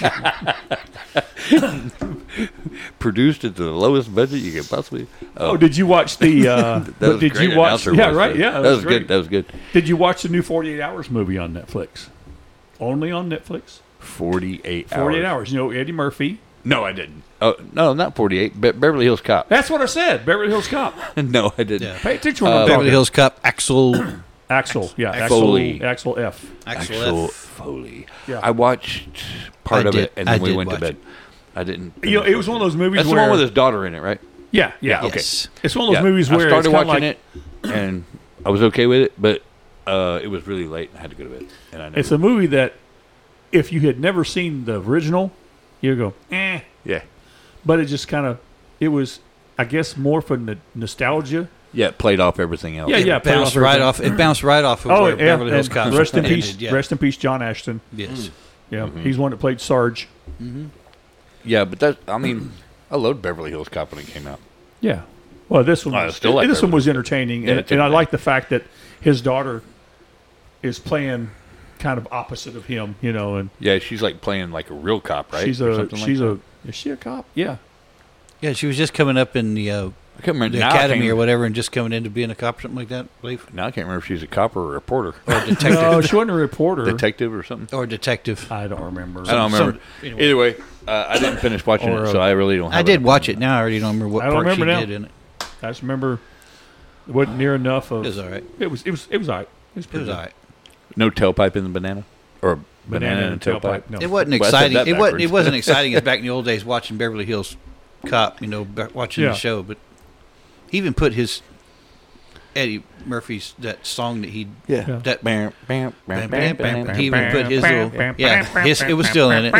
Produced at the lowest budget you could possibly. Oh, did you watch the? Uh, That but was did great you watch? announcer Yeah, voice, right. though. Yeah, that, that, was great. good. That was good. Did you watch the new forty-eight hours movie on Netflix? Only on Netflix. Forty-eight hours. forty-eight hours. You know Eddie Murphy. No, I didn't. Oh no, not forty-eight. Be- Beverly Hills Cop. That's what I said. Beverly Hills Cop. No, I didn't. Yeah. Pay attention when Uh, I'm Beverly talking. Hills Cop, Axel. Axel. Yeah. Axel. Foley. Axel F. Axel, Axel F. Foley. Yeah. I watched part I of did- it, and then I we did went to watch bed. I didn't. You know, finish it was one of watching those movies That's the where one with his daughter in it, right? yeah, yeah, okay. Yes. It's one of those Yeah. movies I where started it's kinda watching like, it, and I was okay with it, but uh, it was really late, and I had to go to bed. And I never, It's a movie that, if you had never seen the original, you go, eh. yeah, But it just kind of, it was, I guess, more for n- nostalgia. yeah, it played off everything else. Yeah, yeah. It bounced played right everything. off. It bounced right off of Oh, where yeah. Beverly Hills and Cop. rest in ended, peace. Yeah. Rest in peace, John Ashton. Yes. Yeah, he's one that played Sarge. yeah, but that I mean, I loved Beverly Hills Cop when it came out. Yeah. Well, this one, I was, still like this one Beverly was entertaining, Yeah, and, it's and I entertaining. like the fact that his daughter is playing kind of opposite of him, you know, and Yeah, she's like playing like a real cop, right? she's Or a something like she's that. a is she a cop? Yeah. Yeah, she was just coming up in the, uh, I can't remember the now I academy can't- or whatever and just coming into being a cop or something like that, I believe. Now I can't remember if she's a cop or a reporter, Or a detective. No, she wasn't a reporter. detective or something. or a detective. I don't remember. I don't remember. some- anyway. Either way, uh, I didn't finish watching Or, it, uh, so I really don't. Have I did it. watch it. Now I already don't remember what I don't part she remember now. did in it. I just remember it wasn't near enough of. It was all right. It was. It was. It was all right. It was, It pretty was good. all right. No tailpipe in the banana, or banana, Banana and and tailpipe. tailpipe. No. It wasn't Well, I said exciting. that It wasn't. It backwards. wasn't exciting as back in the old days watching Beverly Hills Cop. You know, ba- watching Yeah. the show. But he even put his Eddie Murphy's that song that he Yeah. Yeah. that Bam, bam, bam, bam, bam, bam. he even put his little yeah his it was still in it.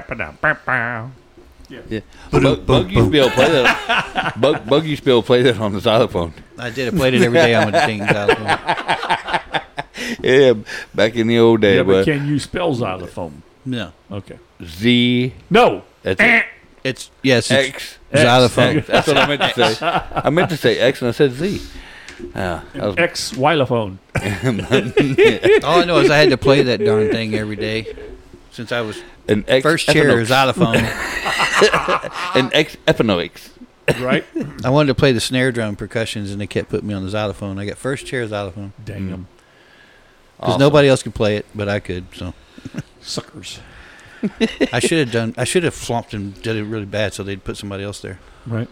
Yeah. Bug, Bug used to be able to play that. Bug, Bug used to be able to play that on the xylophone. I did. I played it every day on the thing. Yeah, back in the old day, Yeah, but but can you spell xylophone? No, Okay. Z. No. That's it. it's yes, it's X. xylophone. X. That's what I meant to say. I meant to say X, and I said Z. Ah, that was X xylophone. All I know is I had to play that darn thing every day since I was an X. first chair epinox. xylophone. An X epinox. Right. I wanted to play the snare drum percussions, and they kept putting me on the xylophone. I got first chair xylophone Damn. because Awesome. nobody else could play it, but I could. So Suckers. I should have done. I should have flopped and did it really bad, so they'd put somebody else there. Right.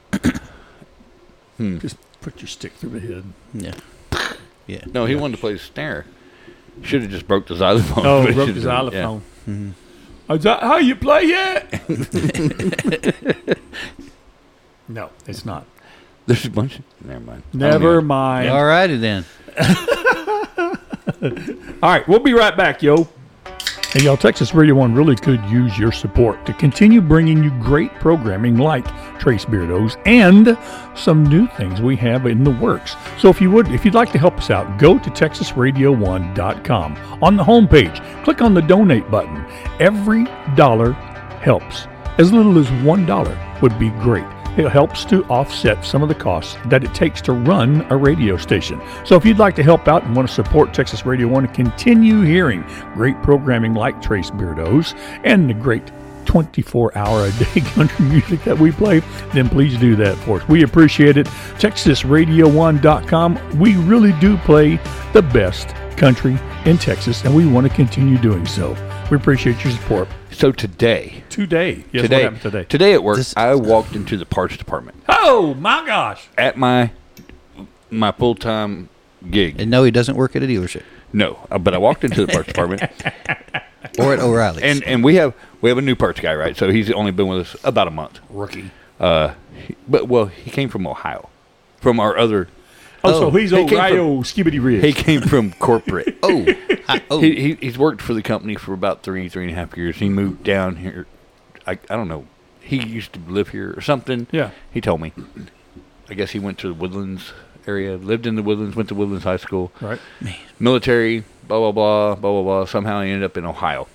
Hmm. Just put your stick through the head. Yeah, yeah. No, he wanted to play the snare. Should have just broke the xylophone. Oh, but he broke the should've done it, xylophone. Mhm. Is that how you play it? No, it's not. Yeah. There's a bunch. Of, never mind. I don't Never even- mind. All righty then. All right, we'll be right back, yo. Hey, y'all, Texas Radio one really could use your support to continue bringing you great programming like Trace Beardos, and some new things we have in the works. So if you would, if you'd like to help us out, go to texas radio one dot com. On the homepage, click on the donate button. Every dollar helps. As little as one dollar would be great. It helps to offset some of the costs that it takes to run a radio station. So if you'd like to help out and want to support Texas Radio one and continue hearing great programming like Trace Beardos and the great twenty-four hour a day country music that we play, then please do that for us. We appreciate it. texas radio one dot com. We really do play the best country in Texas, and we want to continue doing so. We appreciate your support. So today, Today, yes, today, what happened today? today at work, This- I walked into the parts department Oh my gosh! at my my full time gig. And no, he doesn't work at a dealership No, uh, but I walked into the parts department, or at O'Reilly's. and and we have we have a new parts guy, right? So he's only been with us about a month. Rookie. Uh, he- but well, he came from Ohio, from our other. Oh, so he's he old came Ryo Skibbity Ridge. He came from corporate. oh, I, oh, He, he he's worked for the company for about three three and a half years. He moved down here. I I don't know. He used to live here or something. Yeah. He told me. I guess he went to the Woodlands area, lived in the Woodlands, went to Woodlands High School, Right. military, blah blah blah, blah blah blah. Somehow he ended up in Ohio.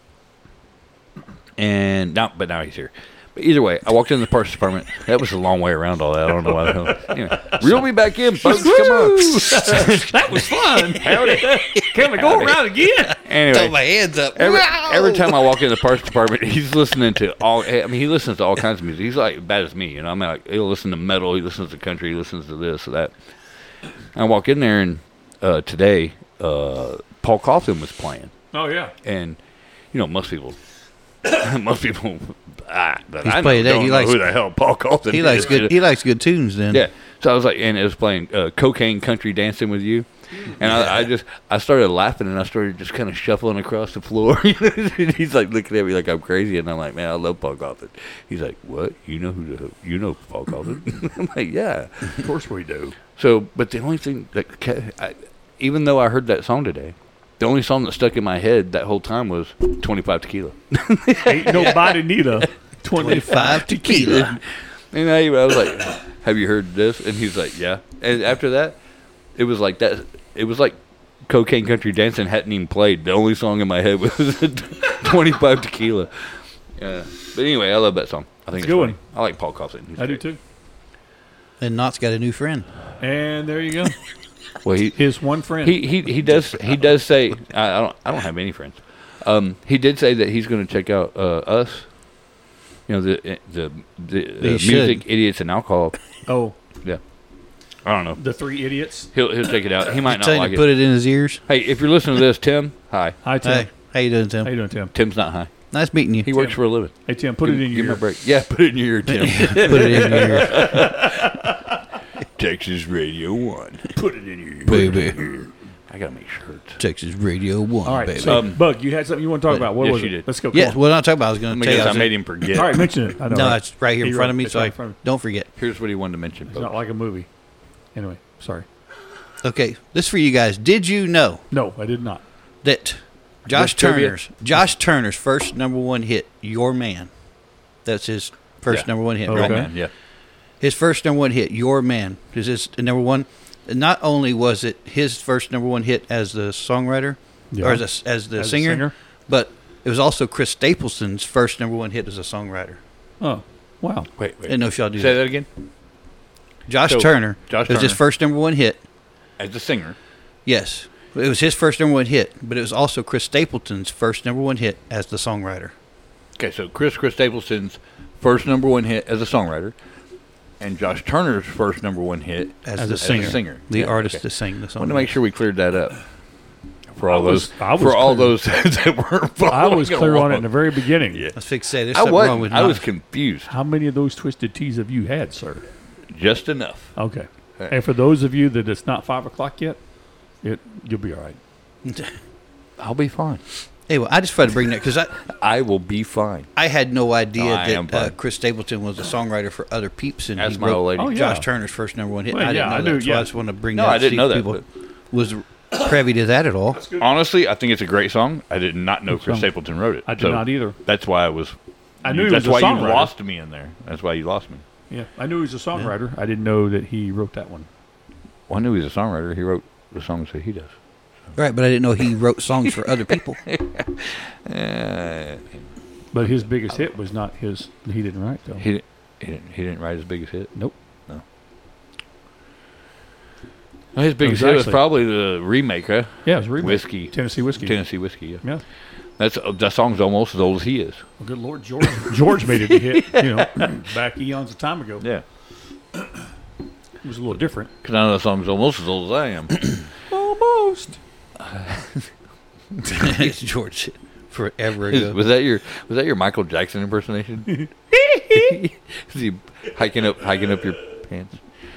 And now, but now he's here. But either way, I walked in the parts department. That was a long way around all that. I don't know why the hell. Anyway, reel me back in, folks. Come on. That was fun. Howdy. Can we go around again? Anyway, throw my hands up. Every, Wow. every time I walk in the parts department, he's listening to all. I mean, he listens to all kinds of music. He's like bad as me, you know. I mean, like he'll listen to metal, he listens to country, he listens to this or that. I walk in there, and uh, today, uh, Paul Coughlin was playing, Oh yeah. and you know, most people, most people, ah, that He's I know, playing that. don't He know likes- who the hell Paul Coughlin He is. likes good. He likes good tunes. Then Yeah. So I was like, and it was playing uh, Cocaine Country Dancing with You. And I, I just, I started laughing and I started just kind of shuffling across the floor. And he's like looking at me like I'm crazy. And I'm like, man, I love Paul Coughlin. He's like, what? You know who the, you know Paul Coughlin? I'm like, yeah. Of course we do. So, but the only thing that, ca- I, even though I heard that song today, the only song that stuck in my head that whole time was twenty-five Tequila. Ain't nobody need a twenty-five tequila. And I, I was like, have you heard this? And he's like, yeah. And after that, it was like that. It was like Cocaine Country Dancing hadn't even played. The only song in my head was twenty-five Tequila. Yeah. But anyway, I love that song. I think It's it's a good funny. one. I like Paul Coughlin. He's I do great. too. And Knott's got a new friend. And there you go. Well, he, His one friend. he he he does he does say I, I don't I don't have any friends. Um, he did say that he's going to check out uh, us. You know the the the, the He should. music idiots and alcohol. oh, Yeah. I don't know. the three idiots. He'll he'll check it out. He might not Tell you like to it. put it in his ears. Hey, if you're listening to this, Tim, hi. Hi Tim. Hey, how you doing, Tim? How you doing, Tim? Tim's not high. Nice meeting you. He works for a living. Hey Tim, put give, it in give your me a ear. break. Yeah, put it in your ear, Tim. Put it in your ear, Texas Radio One. Put it in your ear. baby. I gotta make shirts. Texas Radio One, All right, baby. so Um, Bug, you had something you want to talk about? What yes, was you it? did. Let's go. yeah, Come on. well, not talking about. I was going to tell you. Because I I was made gonna- him forget. All right, mention it. I know. No, right? it's right here in You're front right. of me, It's so right I in front of me. don't forget. Here's what he wanted to mention. It's folks. not like a movie. Anyway, sorry. Okay, this for you guys. Did you know No, I did not. that Josh This trivia? Turner's Josh Turner's first number one hit, "Your Man"? That's his first Yeah. number one hit. Oh, Right? okay. Man, yeah. His first number one hit, "Your Man," is his number one. Not only was it his first number one hit as the songwriter Yeah. or as a, as the As a singer, singer? but it was also Chris Stapleson's first number one hit as a songwriter. Oh, wow. Wait, I wait. didn't know if y'all do Say that. that again. Josh So, Turner. Josh it was his Turner. first number one hit. As a singer. Yes. It was his first number one hit, but it was also Chris Stapleton's first number one hit as the songwriter. Okay, so Chris Chris Stapleson's first number one hit as a songwriter, and Josh Turner's first number one hit As, As the a singer. singer. The Yeah, artist okay. that sang the I song. wanted to make sure we cleared that up for all I was- those I was for all clear. those that weren't following I was clear on it in along. the very beginning. Yeah. I was fixed to say there's I something was wrong with I my- was confused. How many of those twisted teas have you had, sir? Just enough. Okay. Hey. And for those of you that it's not five o'clock yet, it you'll be all right. I'll be fine. Anyway, I just tried to bring that because I, I will be fine. I had no idea No, I am that uh, fine. Chris Stapleton was a songwriter for other peeps, and That's he my wrote old lady. Oh, yeah. Josh Turner's first number one hit. Well, I didn't yeah, know I that, knew, so yeah. I just want to bring No, that. I up, didn't see know if that, People was privy to that at all? Honestly, I think it's a great song. I did not know Good Chris song. Stapleton wrote it. I did So not either. That's why I was. I knew he That's was a why you songwriter. lost me in there. That's why you lost me. Yeah, I knew he was a songwriter. I didn't know that he wrote that one. Well, I knew he was a songwriter. He wrote the songs that he does. Right, but I didn't know he wrote songs for other people. Uh, But his biggest hit was not his. He didn't write though. he, he, didn't, he didn't write his biggest hit? Nope. No. Well, his biggest was hit was actually- probably the remake, huh? Yeah, it was a remake. Whiskey. Tennessee Whiskey. Tennessee Whiskey, yeah. Yeah. That's, uh, that song's almost as old as he is. Well, good Lord, George. George made it a hit. You know, back eons of time ago. Yeah. It was a little different. Because I know that song's almost as old as I am. Almost. It's George forever Is- ago. was that your was that your Michael Jackson impersonation? Is he hiking up hiking up your pants?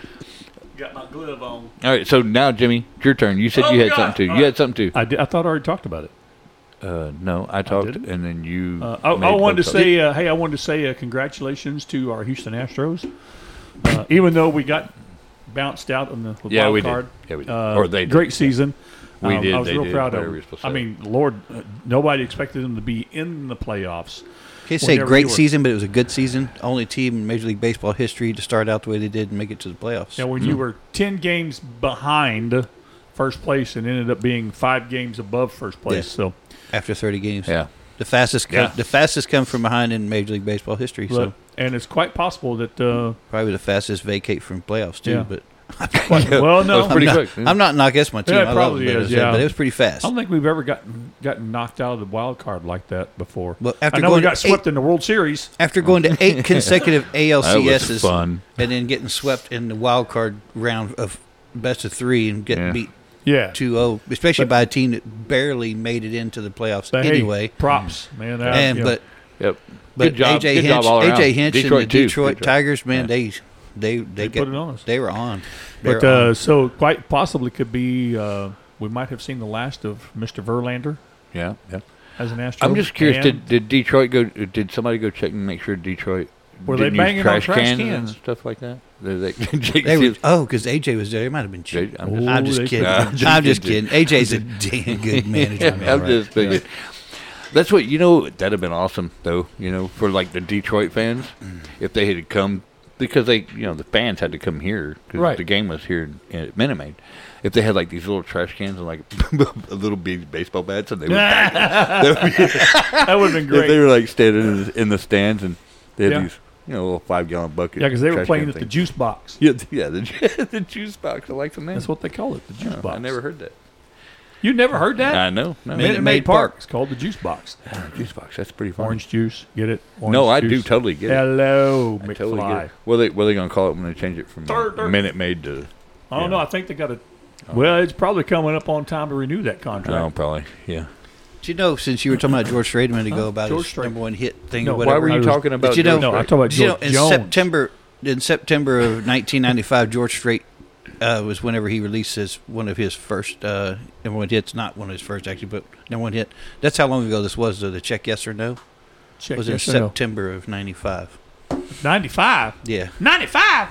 Got my glove on. All right, so now Jimmy, it's your turn. You said Oh, you had God. something too. All You right. had something too. I did, I thought I already talked about it. Uh, no, I talked, didn't? and then you. Uh, I, made I wanted to folks say, uh, hey, I wanted to say uh, congratulations to our Houston Astros. Uh, even though we got bounced out on the Yeah, wild we did. card, Yeah, we did. Uh, Or they did. great season. We Um, did, I was they real did, proud of whatever them. you're supposed to I say. mean, Lord, uh, nobody expected them to be in the playoffs. Can't say whenever great you were- season, but it was a good season. Only team in Major League Baseball history to start out the way they did and make it to the playoffs. Now, when you were ten games behind first place and ended up being five games above first place, Yeah. so After thirty games, Yeah. the fastest, co- Yeah. the fastest come from behind in Major League Baseball history. but, So and it's quite possible that. Uh, probably the fastest vacate from playoffs too. Yeah. But quite- well, That no, was pretty I'm, quick. not, I'm not knocking that's my team. Yeah, it I love probably it, but, is, it was, yeah. but it was pretty fast. I don't think we've ever gotten gotten knocked out of the wild card like that before. Well, after I know we going got to swept eight- in the World Series. After going to eight consecutive That was ALCSs fun. and then getting swept in the wild card round of best of three and getting Yeah. beat Yeah, two oh, especially But- by a team that barely made it into the playoffs but hey, anyway. props, man. that, and you know, but Yep. but Good job. A J Good Hinch, job all around. A J Hinch and Detroit, the too. Detroit Good job. Tigers, man, Yeah. they they they, They got, put it on us. They were on. They but were uh, on. so quite possibly could be uh, we might have seen the last of Mister Verlander Yeah, yeah. as an Astro. I'm just curious. And Did, did Detroit go? Did somebody go check and make sure Detroit Were they didn't banging use on trash, trash cans, cans? and stuff like that? Did they, did They you were, see- oh, because A J was there. It might have been cheap. Jay- I'm just- I'm just Oh, they kidding. Nah, I'm just I'm just kidding. kidding. A J's a damn good manager. Yeah, man, I'm right? just thinking. That's what you know. That'd have been awesome, though. You know, for like the Detroit fans, if they had come because they, you know, the fans had to come here because Right. the game was here at Minute Maid. If they had like these little trash cans and like little big baseball bats, and they would bang them. That would be- that would have been if they great. were like standing in the, in the stands and they had Yeah. these, you know, little five gallon bucket. Yeah, because they were trash playing can at the things. juice box. Yeah, th- yeah, the, ju- the juice box. I like the name. That's what they call it, the juice Oh, box. I never heard that. You never heard that? I know. No, Minute Minute Maid Maid Park. Park. It's called the juice box. Ah, juice box. That's pretty fun. Orange juice. Get it? Orange no, I do juice. totally get it. Hello, I McFly. totally get it. What are they, what are they going to call it when they change it from Third, third. Minute Maid to? I don't Yeah. know. I think they got a. Well, it's probably coming up on time to renew that contract. Oh, probably. Yeah. Did you know, since you were talking about George Strait a minute ago Huh? about George his Strait. number one hit thing No, or why whatever? Why were I you was- talking about? Did you know- George No, I'm Strait? talking about Did you know, George in Jones. September, in September of nineteen ninety-five, George Strait uh, was whenever he released his one of his first uh, number one hits. Not one of his first, actually, but number one hit. That's how long ago this was. Though, the check yes or no Check was in yes or no. September of ninety-five. ninety-five. Yeah. ninety-five.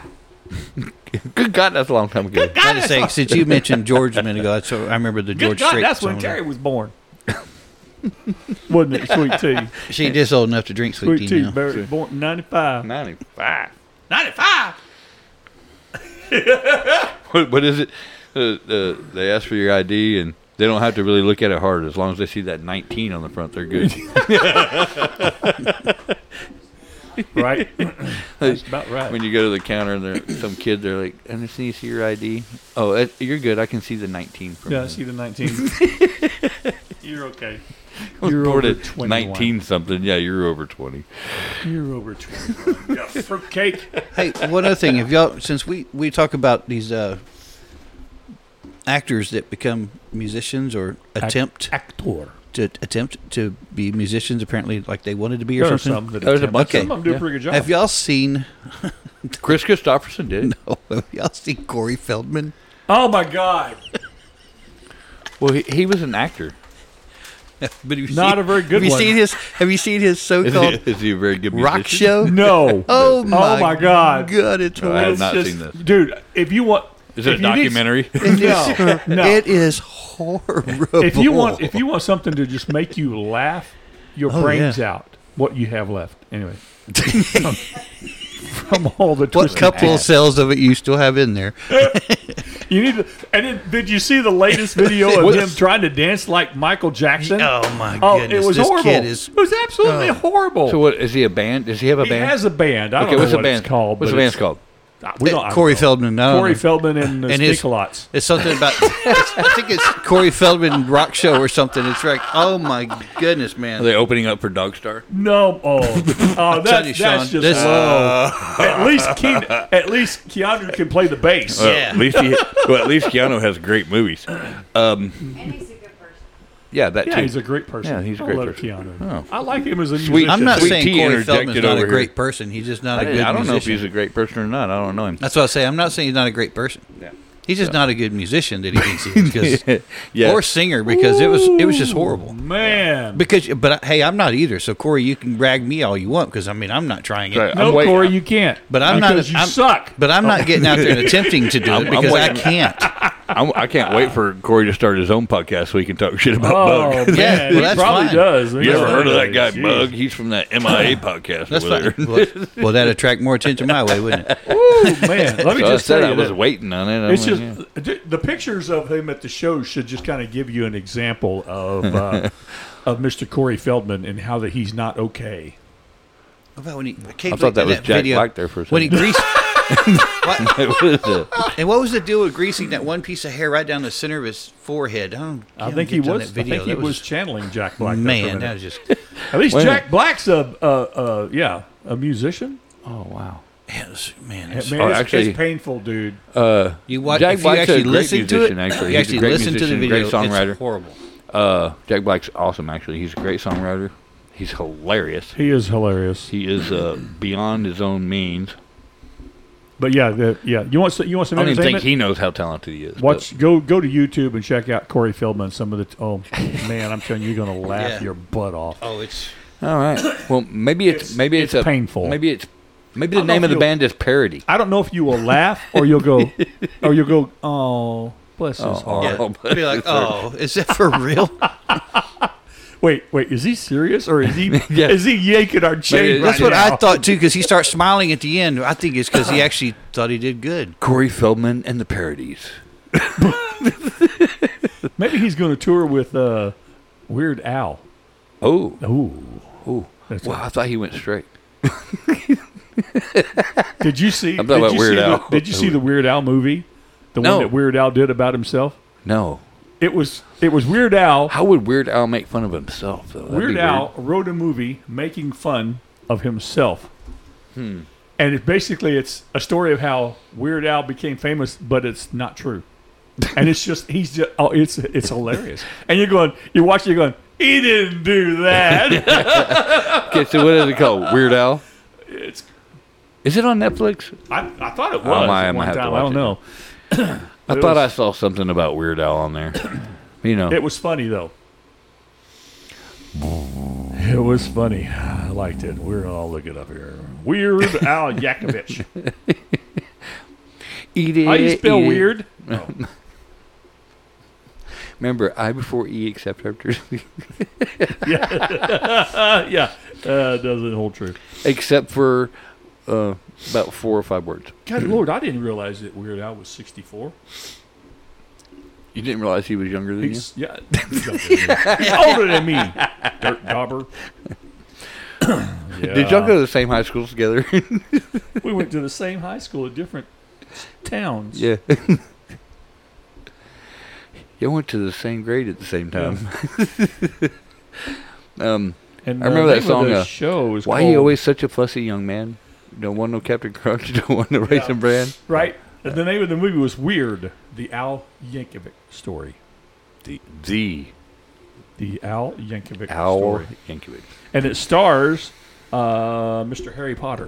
Good God, that's a long time ago. Good God, I'm just saying, since you mentioned George a minute ago, so I remember the Good George God, Strait. that's when song. Terry was born. Wasn't it, Sweet Tea? She just old enough to drink sweet, Sweet tea Tea now. Barrett was born in ninety-five. ninety-five. ninety-five. What, what is it? Uh, uh, they ask for your I D and they don't have to really look at it hard. As long as they see that nineteen on the front, they're good. Right? That's about right. When you go to the counter and there's some kid, they're like, I just need to see your I D. Oh, that, you're good. I can see the nineteen from Yeah, I there. see the nineteen. You're okay. I was You're born over at twenty-one. nineteen something. Yeah, you're over twenty. You're over twenty-one. Yeah, fruitcake. Hey, one other thing, if y'all, since we we talk about these uh, actors that become musicians or attempt Actor. to attempt to be musicians, apparently like they wanted to be or There are something. some that There's a attempt- bunch some of of them them, do yeah. a pretty good job. Have y'all seen? Chris Christopherson did. Oh, have y'all seen Corey Feldman? Oh my God! Well, he, he was an actor. But have you Not seen, a very good have you one. seen his? Have you seen his Is so-called he, is he a very good musician? rock show? No. Oh my, my God. God! It's No, I have hilarious. not It's seen just- this. Dude, if you want, Is it a if you need- documentary? No, no. It is horrible. If you want, if you want something to just make you laugh your Oh, brains yeah. out, what you have left, anyway. from all the What twisted couple of past. cells of it you still have in there? You need to. And then, did you see the latest video of What- him trying to dance like Michael Jackson? Oh my Oh, goodness! it was this horrible. Kid is, It was absolutely horrible. So what is he a band? Does he have a he band? has a band. I don't okay, know what's the what band it's called. What's but the band's it's- called? We don't, I don't Corey know. Feldman. I don't Corey know. Feldman and the And his- Sneak-a-Lots. It's something about. I think it's Corey Feldman Rock Show or something. It's like, oh my goodness, Are man! they opening up for Dogstar? No, oh, oh telling that, you, that's Sean, just this- low. at least, Ke- at least Keanu can play the bass. Well, Yeah. at least he, well, at least Keanu has great movies. Um, And he's a good person. yeah, that Yeah, too. he's a great person. Yeah, he's a I great love person. Keanu. Oh. I like him as a Sweet- musician. I'm not Sweet saying Tea Corey interjected Feldman's not over a here. great person. He's just not I, a didn't- good I don't know if musician. he's a great person or not. I don't know him. That's what I say. I'm not saying he's not a great person. Yeah. He's just not a good musician that he thinks he is, 'cause- Yeah. or singer because it was it was just horrible. Man. Because, but hey, I'm not either. So Corey, you can rag me all you want because I mean I'm not trying it. Right. no, I'm waiting- Corey, you can't. But I'm not- because you I'm- suck. But I'm not getting out there and attempting to do I'm- it I'm because I waiting. can't. I'm, I can't wait for Corey to start his own podcast so he can talk shit about Oh, Bug. man. Yeah, well, he that's probably fine. does. You ever heard of that guy Jeez. Bug? He's from that M I A podcast That's over fine. there. Well, well, that'd attract more attention my way, wouldn't it? Ooh, man. Let me So I just said tell I you was that waiting on it. I'm it's like, just yeah. d- the pictures of him at the show should just kind of give you an example of uh, of Mister Corey Feldman and how that he's not okay. What about when he? I, can't I thought that believe was Jack video, Black there for a when he second. greased. what? It was a- And what was the deal with greasing that one piece of hair right down the center of his forehead? I, don't, I can't think he get on was. that video. I think he That was, channeling Jack Black. there for a man. minute. That was just. At least Wait a Jack Black's a, uh, uh, yeah, a musician. oh wow. Man, it was, man, Man, it's- Oh, it's, actually- it's painful, dude. Uh, you watch. Jack if you Black's a actually great listen to musician, it, actually. you He's a actually great listen to the musician, video. great songwriter. It's horrible. uh, Jack Black's awesome. Actually, he's a great songwriter. He's hilarious. He is hilarious. He is uh, beyond his own means. But yeah, the, yeah. You want some, you want some I don't even think entertainment? he knows how talented he is. Watch, go go to YouTube and check out Corey Feldman. Some of the t- oh man, I'm telling you, you're gonna laugh Yeah. your butt off. Oh, it's. but- all right. Well, maybe it's, It's- maybe it's, it's a painful. Maybe it's maybe I the don't know name if of the you'll- band is Parody. I don't know if you will laugh or you'll go, or you'll go, oh, bless his Oh, heart. Yeah. Oh, but- Be like, oh, is that for real? Wait, wait, is he serious or is he Yeah. is he yanking our chain? Maybe- right That's what now? I thought too, because he starts smiling at the end. I think it's because he actually thought he did good. Corey Feldman and the Parodies. Maybe he's going to tour with uh, Weird Al. Oh, Ooh, oh. That's Wow, I thought he went straight. did you see? I'm did talking about you Weird see Al. The, did you see the Weird Al movie? The No. one that Weird Al did about himself. No. It was it was Weird Al. How would Weird Al make fun of himself, though? That'd Weird be Al wrote a movie making fun of himself. Hmm. And it basically it's a story of how Weird Al became famous, but it's not true. And it's just he's just oh it's it's hilarious. And you're going you're watching you're going he didn't do that. Okay, so what is it called? Weird Al? it's Is it on Netflix? I, I thought it Oh, was my- I at might one have to time. I watch don't it. know. I It thought was- I saw something about Weird Al on there. You know. It was funny though. It was funny. I liked it. We're all look it up here. Weird Al Yankovic. Eat it. How do you spell eat it. weird? Remember, I before E except after yeah, yeah. Uh, doesn't hold true. except for uh, about four or five words. God Lord, I didn't realize that Weird Al was sixty-four. You didn't realize he was younger than He's yeah, he's older than me. He's older than me. Dirt dauber. you. Did y'all go to the same high schools together? We went to the same high school at different towns. Yeah. You went to the same grade at the same time. um, And I remember the that name song, Of the uh, show was why called, are you always such a fussy young man? You don't want no Captain Crunch. You don't want no Raisin Bran. right? And the name of the movie was Weird, the Al Yankovic story. The the The Al Yankovic Al story. Yankovic. And it stars uh, Mister Harry Potter.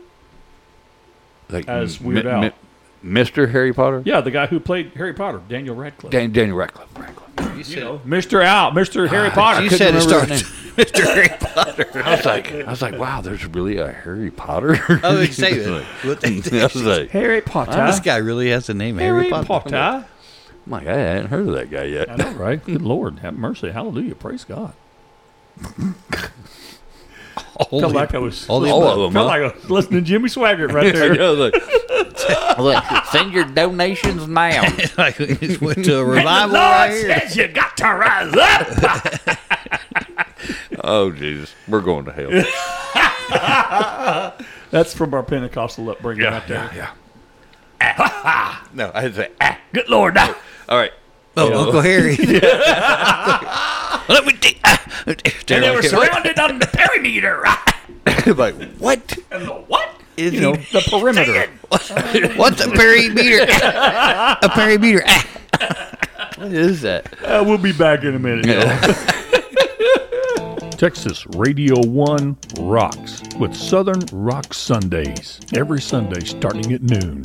Like As m- Weird mi- Al. mi- Mister Harry Potter. Yeah, the guy who played Harry Potter, Daniel Radcliffe. Dan- Daniel Radcliffe. Radcliffe. You You said, know, Mister Al, Mister Harry Potter. you couldn't said it remember his starts Mister Harry Potter. I was like, I was like, wow, there's really a Harry Potter. Oh, exactly. What they I was like, Harry Potter. This guy really has the name Harry, Harry Potter. Potter. I'm like, I hadn't heard of that guy yet. I know, right? Good Lord, have mercy, hallelujah, praise God. Felt like I was all listening, of them, felt huh? like I was listening to Jimmy Swaggart right there. look, look, send your donations now. Like we just went to a revival Lord right here. says you got to rise up. Oh, Jesus. We're going to hell. That's from our Pentecostal upbringing right there. yeah. No, I had to say, ah. Good Lord. No. All right. Oh, Yeah. Uncle Harry. Let me take. And they were surrounded on the perimeter. Like, what? And the what? Is You know, he the perimeter. What's a perimeter? A perimeter. Ah. What is that? Uh, we'll be back in a minute. Texas Radio one rocks with Southern Rock Sundays. Every Sunday starting at noon.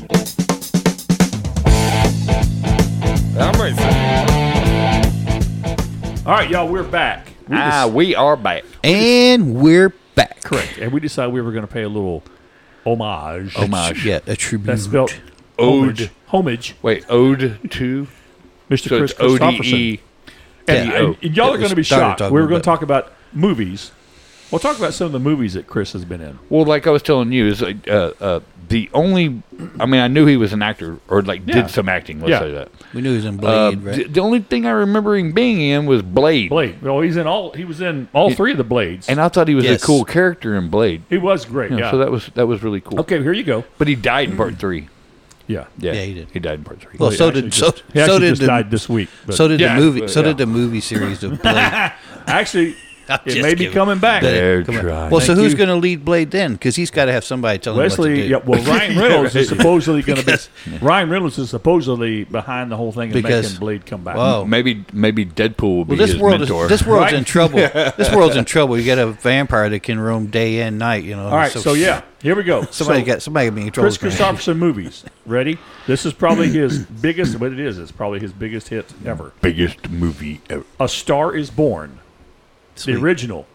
All right, y'all, we're back. We Ah, we are back. And we're back. Correct. And we decided we were going to pay a little homage. Homage. Yeah, a tribute. That's spelled Ode. homage. Homage. Wait, ode to? Mister So Chris it's O D Christopherson. E. And, Yeah. and- and y'all are going to be Started shocked. talking We were going about- to talk about movies. We'll talk about some of the movies that Chris has been in. Well, like I was telling you, is like, uh, uh, the only. I mean, I knew he was an actor, or like Yeah. did some acting. Let's Yeah. say that. We knew he was in Blade, Uh, right? the, the only thing I remember him being in was Blade, Blade. Well, he's in all. He was in all three of the Blades. and I thought he was Yes. a cool character in Blade. he was great. You know, Yeah. So that was that was really cool. Okay, here you go. But he died in part three. Yeah. Yeah, Yeah, he did. He died in part three. Well, so Actually did just- so, he so actually did just the died this week. but- so did Yeah, the movie. but- So yeah. did the movie series of Blade. Actually, I'm it just may be kidding. coming back. They're Come on. trying. Well, so Thank who's you. going to lead Blade then? Because he's got to have somebody telling him what to Wesley, do. yeah, well, Ryan Reynolds is supposedly going to be. Ryan Reynolds is supposedly behind the whole thing and Because- making Blade come back. Whoa. maybe maybe Deadpool will be Well, this his world mentor. is this world's Right? in trouble. This world's in trouble. You got a vampire that can roam day and night. You know. All right, so, yeah, here we go. somebody So, got somebody being in trouble. Chris Christopherson movies. Ready? This is probably his biggest. What it is? It's probably his biggest hit ever. biggest movie ever. A Star Is Born, Sweet. the original,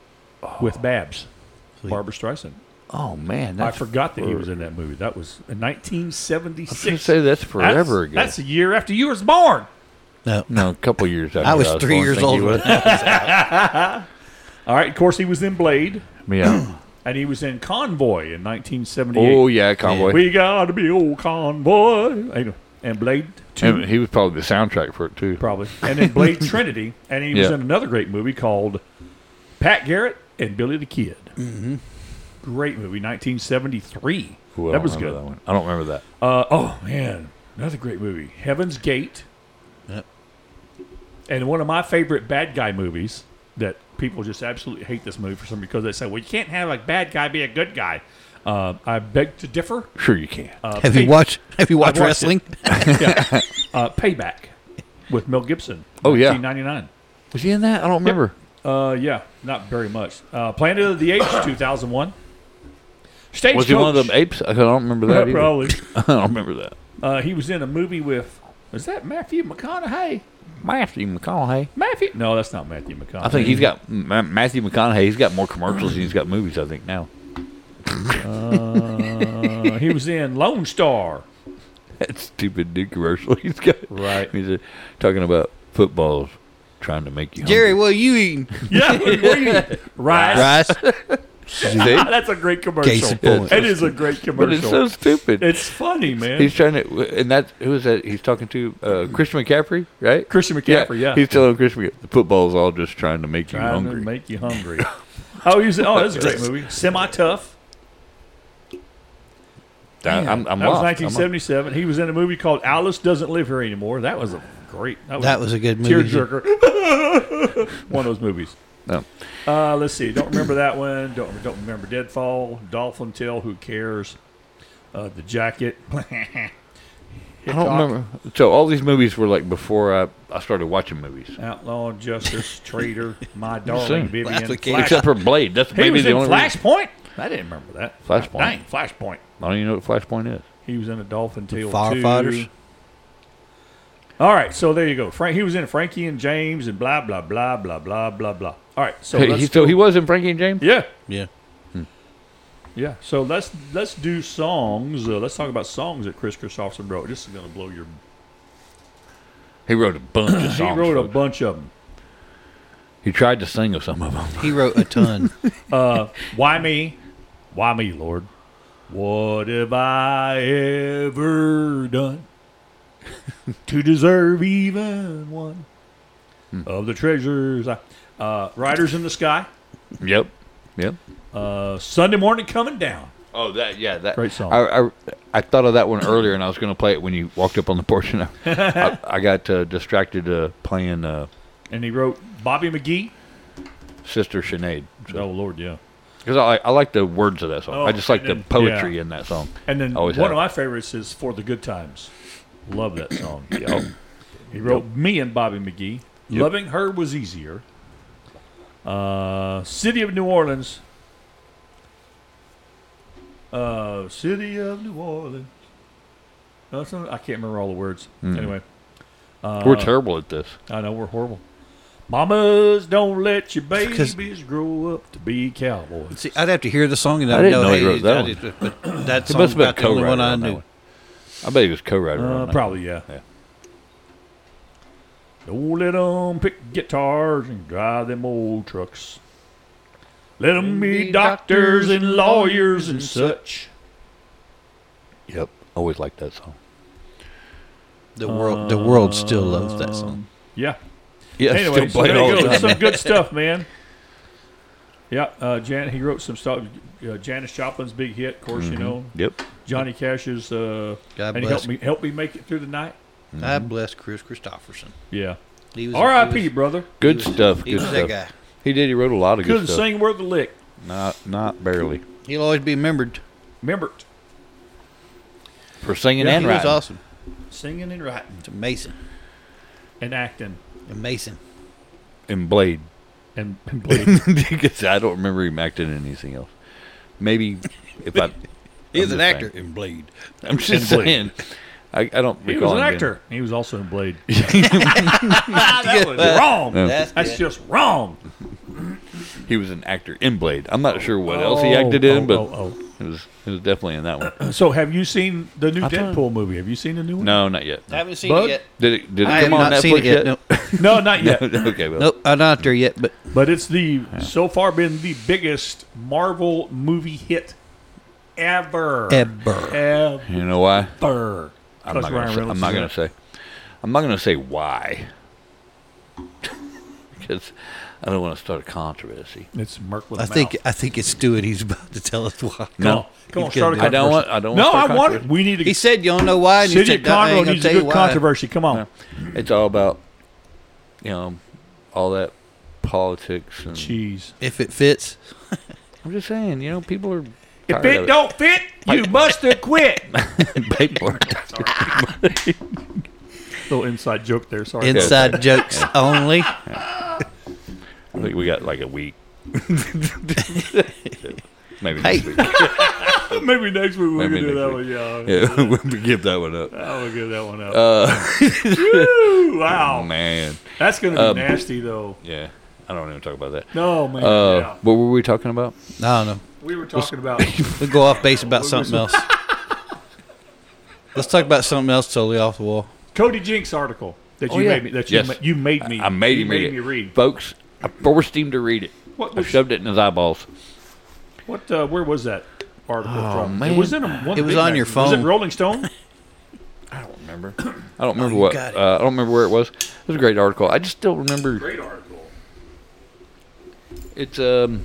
with Babs, Sweet. Barbara Streisand. Oh man, I that's forgot that he for- was in that movie. That was in nineteen I was seventy-six. gonna say that's forever that's, ago. That's a year after you was born. No, no, a couple years after I was born, three years think old he when was. that All right. Of course, he was in Blade, Yeah. and he was in Convoy in nineteen seventy-eight. Oh yeah, Convoy. We gotta be old Convoy. And- And Blade two, And he was probably the soundtrack for it too. probably. And then Blade Trinity, and he was Yeah. in another great movie called Pat Garrett and Billy the Kid. Mm-hmm. Great movie, nineteen seventy-three. Ooh, I that don't was remember good. That one. I don't remember that. Uh, oh man, another great movie, Heaven's Gate. Yep. And one of my favorite bad guy movies that people just absolutely hate this movie for some because they say, well, you can't have a bad guy be a good guy. Uh, I beg to differ. Sure, you can. Uh, Have you Pay- watched Have you watched I've watched wrestling? yeah. uh, Payback with Mel Gibson. Oh, yeah. nineteen ninety-nine. Was he in that? I don't remember. Uh, yeah, not very much. Uh, Planet of the Apes, two thousand one. Stagecoach. Was he one of them apes? I don't remember that either. Probably. I don't remember that. Uh, he was in a movie with. Was that Matthew McConaughey? Matthew McConaughey. Matthew? No, that's not Matthew McConaughey. I think he's got Ma- Matthew McConaughey. He's got more commercials than he's got movies. I think now. Uh, he was in Lone Star. That stupid new commercial he's got. Right. He's uh, talking about footballs trying to make you Jerry, hungry. what are you eating? Yeah, what do you mean? Rice. Rice. See? That's a great commercial. Case in point. It is a great commercial. But it's so stupid. It's funny, man. He's trying to, and that who is that? He's talking to uh, Christian McCaffrey, right? Christian McCaffrey, yeah. He's telling Christian McCaffrey, the football's all just trying to make Trying you to hungry. make you hungry. oh, he was, oh, that's a great movie. Semi-Tough. I- I'm, I'm that was lost. nineteen seventy-seven. He was in a movie called Alice Doesn't Live Here Anymore. That was a great. That was, That was a good movie. tearjerker. One of those movies. No. Uh, let's see. Don't remember that one. Don't don't remember Deadfall. Dolphin Tale. Who cares? Uh, the Jacket. I don't remember. So all these movies were like before I, I started watching movies. Outlaw, Justice, Traitor, My seen. Darling Vivian. That's what came- Flash- Except for Blade. That's he maybe was the in only reason. Flashpoint. I didn't remember that. Flashpoint. Dang, Flashpoint. I don't even know what Flashpoint is. He was in a Dolphin Tale Firefighters. two. All right, so there you go. Frank, he was in Frankie and James and blah blah blah blah blah blah blah. All right, so Hey, let's he, so go- he was in Frankie and James? yeah Yeah. yeah. So let's let's do songs. Uh, let's talk about songs that Chris Christopherson wrote. This is gonna blow your. He wrote a bunch of songs. He wrote a folks. bunch of them. He tried to sing of some of them. He wrote a ton. Uh, why me? Why me, Lord? What have I ever done to deserve even one of the treasures? I, uh, Riders in the Sky. Yep. Yep. Uh, Sunday Morning Coming Down. Oh, that yeah, that Great song. I, I, I thought of that one earlier, and I was going to play it when you walked up on the porch. And I, I, I got uh, distracted uh, playing uh, And he wrote Bobby McGee. Sister Sinead. Oh, Lord, yeah. Because I, I like the words of that song. Oh, I just like and the then- poetry yeah. in that song. And then Always one have. of my favorites is For the Good Times. Love that song. Yep. He wrote Me and Bobby McGee. Yep. Loving Her Was Easier. Uh, City of New Orleans. Uh, City of New Orleans. No, some- I can't remember all the words. Mm. Anyway. Uh, We're terrible at this. I know, we're horrible. Mamas, don't let your 'Cause- babies grow up to be cowboys. See, I'd have to hear the song and I'd I didn't know, know he hey, wrote that I one. did- but that He song must have been a about the only co-writer one I on that knew. one. I bet he was co-writer on Uh, that. probably, yeah. Yeah. Don't let them pick guitars and drive them old trucks. Let them be doctors and lawyers and such. Yep. Always liked that song. The world, the world still loves that song. Yeah. Yeah, Anyway, so still play it there all you the go. time. Some good stuff, man. Yeah, uh, Jan. He wrote some stuff. Uh, Janis Joplin's big hit, of course, you know. Yep. Johnny Cash's. Uh, God and he bless. helped me help me make it through the night. God bless Chris Christopherson. Yeah. He was R I P, he was- brother. Good he was- stuff. He Good was stuff. that guy. He did. He wrote a lot of good Couldn't stuff. sing worth a lick. Not, not barely. He'll always be remembered. Remember it. For singing Yeah, and He was writing. awesome. Singing and writing It's amazing. and acting Amazing. And Blade. and, and playing. Because I don't remember him acting in anything else. Maybe if I. He's I'm an just actor saying. in Blade. I'm just In Blade. saying. I, I don't He recall was an him being- actor. He was also in Blade. that was wrong. No. That's, That's good. just wrong. He was an actor in Blade. I'm not sure what else he Oh, acted in, oh, but oh, it was it was definitely in that one. oh. So, have you seen the new I thought- Deadpool movie? Have you seen the new one? No, not yet. I haven't seen Bug? it yet. Did it did it I have come on not Netflix seen it yet. yet? No. No, not yet. Okay, well. Nope, I'm not there yet, but But it's the so far been the biggest Marvel movie hit ever. ever. You know why? Ever. I'm Plus not Ryan gonna say, Reynolds I'm not is in gonna it. say. I'm not gonna say why. Because I don't want to start a controversy. It's Merc with I a think mouth. I think it's Stewart. He's about to tell us why. Come No. on, come on, He's start a gonna I don't controversy. want. I don't. No, want to I start want it. controversy. We need to. He said you don't know why. And you City of said, "I ain't Conroe gonna needs a tell you good why." controversy. Come on. It's all about, you know, all that politics and. Jeez. If it fits, I'm just saying, you know, people are. If tired it of don't fit, you must have quit. People are- Little inside joke there. Sorry. inside jokes only. I think we got like a week. Maybe Hey. next week. Maybe next week we'll Maybe do next that week. one. Yeah. Yeah, we'll give that one up. I will give that one up. Uh, Woo, oh wow. man, That's going to be Um, nasty, though. yeah. I don't even talk about that. No, man. Uh, yeah. what were we talking about? I don't know. We were talking about. We'll go off base about something else. Let's talk about something else totally off the wall. Cody Jinks article that Oh, you yeah. made me. That you Yes. ma- you made me. I made you him made read me it. read. Folks, I forced him to read it. What I was shoved it in his eyeballs. what? Uh, where was that article Oh, from? man. It was in a, one of It the was big on your magazines. Was it phone. Rolling Stone? I don't remember. I don't remember you what. got it. Uh, I don't remember where it was. It was a great article. I just don't remember. Great article. It's um.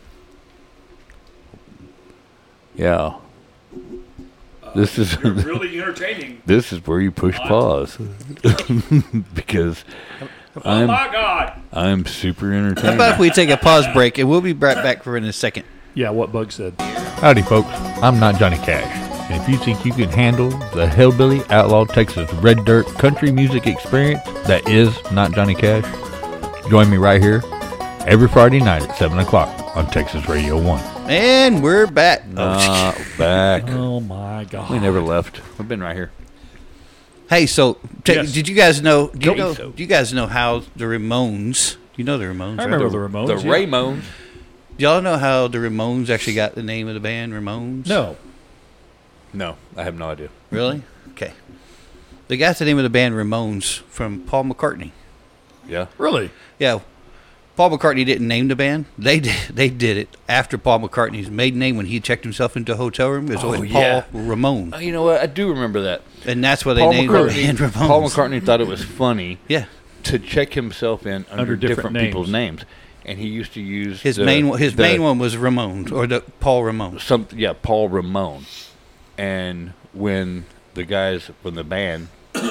Yeah. This is You're really entertaining. this is where you push pause because Oh I'm my God! I'm super How entertained. about if we take a pause break and we'll be right back for in a second. Yeah, what Bug said. Howdy, folks. I'm not Johnny Cash. And if you think you can handle the hillbilly, outlaw Texas red dirt country music experience that is not Johnny Cash, join me right here every Friday night at seven o'clock on Texas Radio one. And we're back. Uh, back. Oh my God! We never left. We've been right here. Hey, so t- Yes. did you guys know? Do you Go. know? Do you guys know how the Ramones? You know the Ramones, I right? remember the Ramones. The yeah. Raymones. Do y'all know how the Ramones actually got the name of the band, Ramones? No. No, I have no idea. Really? Okay. They got the name of the band Ramones from Paul McCartney. Yeah. Really? Yeah. Paul McCartney didn't name the band. They did, they did it after Paul McCartney's maiden name when he checked himself into a hotel room. It was Oh, always yeah. Paul Ramon. Oh, you know what? I do remember that. And that's why they Paul named the band McCartney, Ramones. Paul McCartney thought it was funny Yeah. to check himself in under, Under different different, names. people's names, and he used to use His the- main one- his the- main one was Ramon, or the Paul Ramon. some yeah Paul Ramon, and when the guys from the band.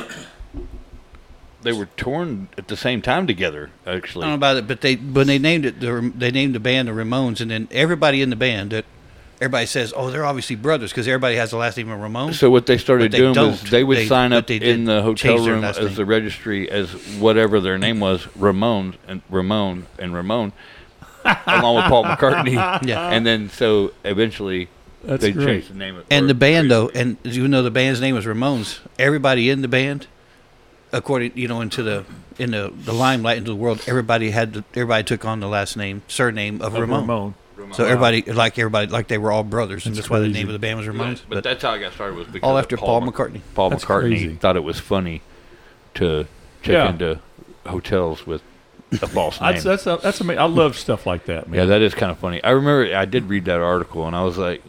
They were torn at the same time together, I actually. don't know about it, but they when they named it, the, they named the band the Ramones, and then everybody in the band that everybody says, oh, they're obviously brothers because everybody has the last name of Ramon. So what they started But they doing was don't. they would They- sign but up they in did the hotel change their room last as name. the registry as whatever their name was, Ramon and Ramon and Ramon, along with Paul McCartney. Yeah. And then so eventually That's they great. changed the name of And or the band, though, created and even though the band's name was Ramones, everybody in the band, according you know, into the in the, the limelight into the world, everybody had to, everybody took on the last name surname of, Of Ramon. Ramon. Ramon. So everybody like everybody like they were all brothers, and That's that's why the crazy. name of the band was Yeah, Ramones. but, that's how I got started was because all of after Paul Mc- McCartney. Paul That's McCartney crazy. thought it was funny to check Yeah. into hotels with a false name. That's that's that's amazing. I love stuff like that, man. Yeah, that is kind of funny. I remember I did read that article, and I was like,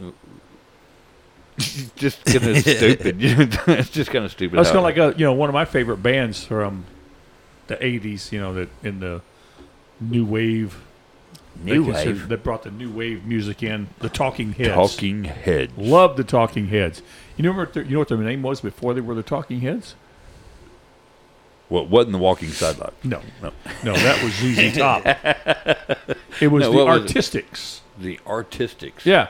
just kind of stupid. It's just kind of stupid. That's how- kind of like a, you know, one of my favorite bands from the eighties. You know, that in the new wave, New they consider- Wave. that brought the new wave music in. The Talking Heads. Talking Heads. Love the Talking Heads. You know what? Their, you know what their name was before they were the Talking Heads? What wasn't the Walking Sidewalk? No, no, no. That was Z Z Top. It was No, the what was it? Artistics. The Artistics. Yeah,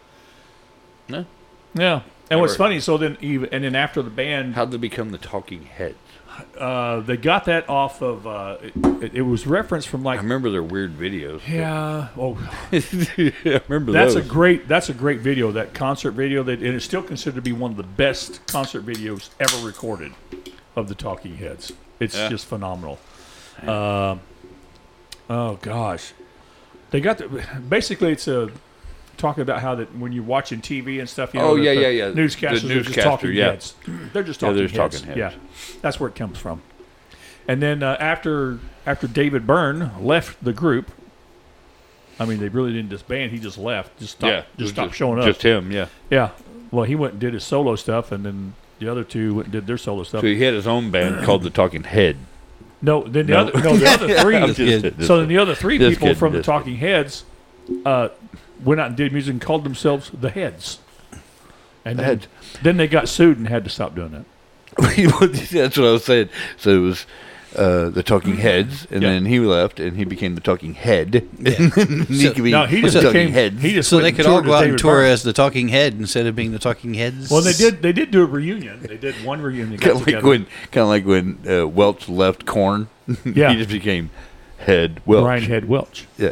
No? yeah. And what's Never- funny? So then, even and then after the band, How'd they become the Talking Heads? uh, they got that off of. Uh, it, it was referenced from I like. remember their weird videos. Yeah. Oh, I remember that's those. a great. That's a great video. That concert video. That and it's still considered to be one of the best concert videos ever recorded of the Talking Heads. It's Yeah. just phenomenal. Um, oh gosh, they got the, basically it's a talking about how that when you're watching T V and stuff. You know, Oh, that yeah, the yeah, yeah. Newscasters The are just newscaster, talking yeah. heads. They're just Yeah, talking they're heads. talking heads. Yeah, that's where it comes from. And then uh, after after David Byrne left the group, I mean they really didn't disband. He just left. Just stopped. yeah, it just was stopped showing up. Just him, yeah. Yeah. Well, he went and did his solo stuff, and then the other two went and did their solo stuff. So he had his own band called the Talking Head. No, then the No. other no the other three. I'm just kidding. So then the other three Just people kidding, from the just Talking Heads uh, went out and did music and called themselves the Heads. And The then, Heads. then they got sued and had to stop doing that. That's what I was saying. So it was uh, the Talking Heads, and Yeah. then he left, and he became the Talking Head. Yeah. And then he So- could be No, he the just Talking became. Heads. He just So went they and could all toured go with out and David tour Byrne. as the Talking Head instead of being the Talking Heads. Well, they did. They did do a reunion. They did one reunion. Kind got of like together. when, kind of like when uh, Welch left Korn. Yeah. he just became Head Welch. Brian Head Welch. Yeah,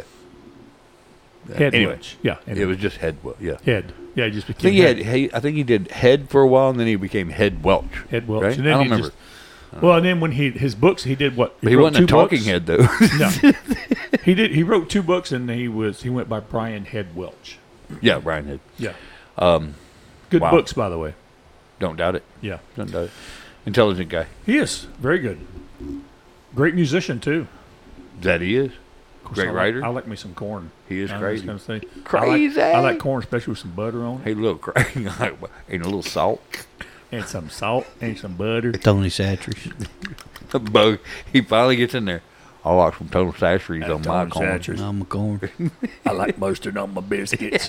Head Anyway. Welch. Yeah. it Anyway. was just Head Welch. Yeah, Head. Yeah, he just I became think he Head, had. He, I think he did Head for a while, and then he became Head Welch. Head Welch. Right? And then I don't he remember, just- well, and then when he his books, he did what? but he wrote wasn't a two Talking books. Head though. No, he did. He wrote two books, and he was he went by Brian Head Welch. yeah, Brian Head. Yeah, Um, good Wow. books, by the way. don't doubt it. Yeah, Don't doubt it. Intelligent guy. he is very good. Great musician too. That he is. Of course, Great I like- writer. I like me some corn. He is I'm crazy. just gonna say. Crazy. I like, I like corn, especially with some butter on it, Hey, look, crazy. And a little salt. and some salt, and some butter. Tony Satchery's. Bug. He finally gets in there. I like some total sasheries That on my Tony corn. Satchery's. I'm a corn. I like mustard on my biscuits.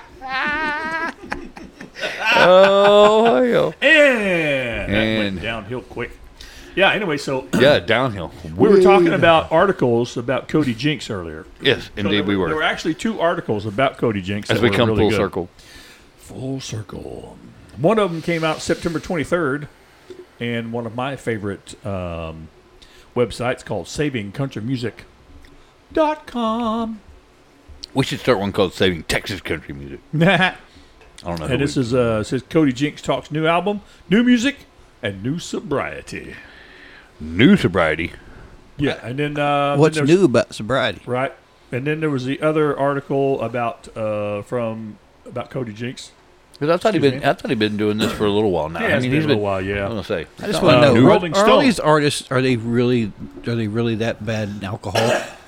Oh, hell. And that And- went downhill quick. Yeah. Anyway, so Yeah, downhill. we were talking about articles about Cody Jinks earlier. Yes, So indeed there we There were were. actually two articles about Cody Jinks. As that we were come really full good. circle. Full circle. One of them came out September twenty-third, and one of my favorite um, websites called saving country music dot com. We should start one called Saving Texas Country Music. and I don't know. who this we- is uh, says Cody Jinks talks new album, new music, and new sobriety. New Sobriety. Yeah, and then uh, What's then there's- new about sobriety? Right, and then there was the other article about uh, from about Cody Jinks. Because I thought he'd Excuse been, I thought he'd been doing this for a little while now. Yeah, I it's mean, been he's a been. little while, yeah. I was gonna say. I just it's want not to know: new. are, Rolling are all Stone. these artists are they really are they really that bad in alcohol?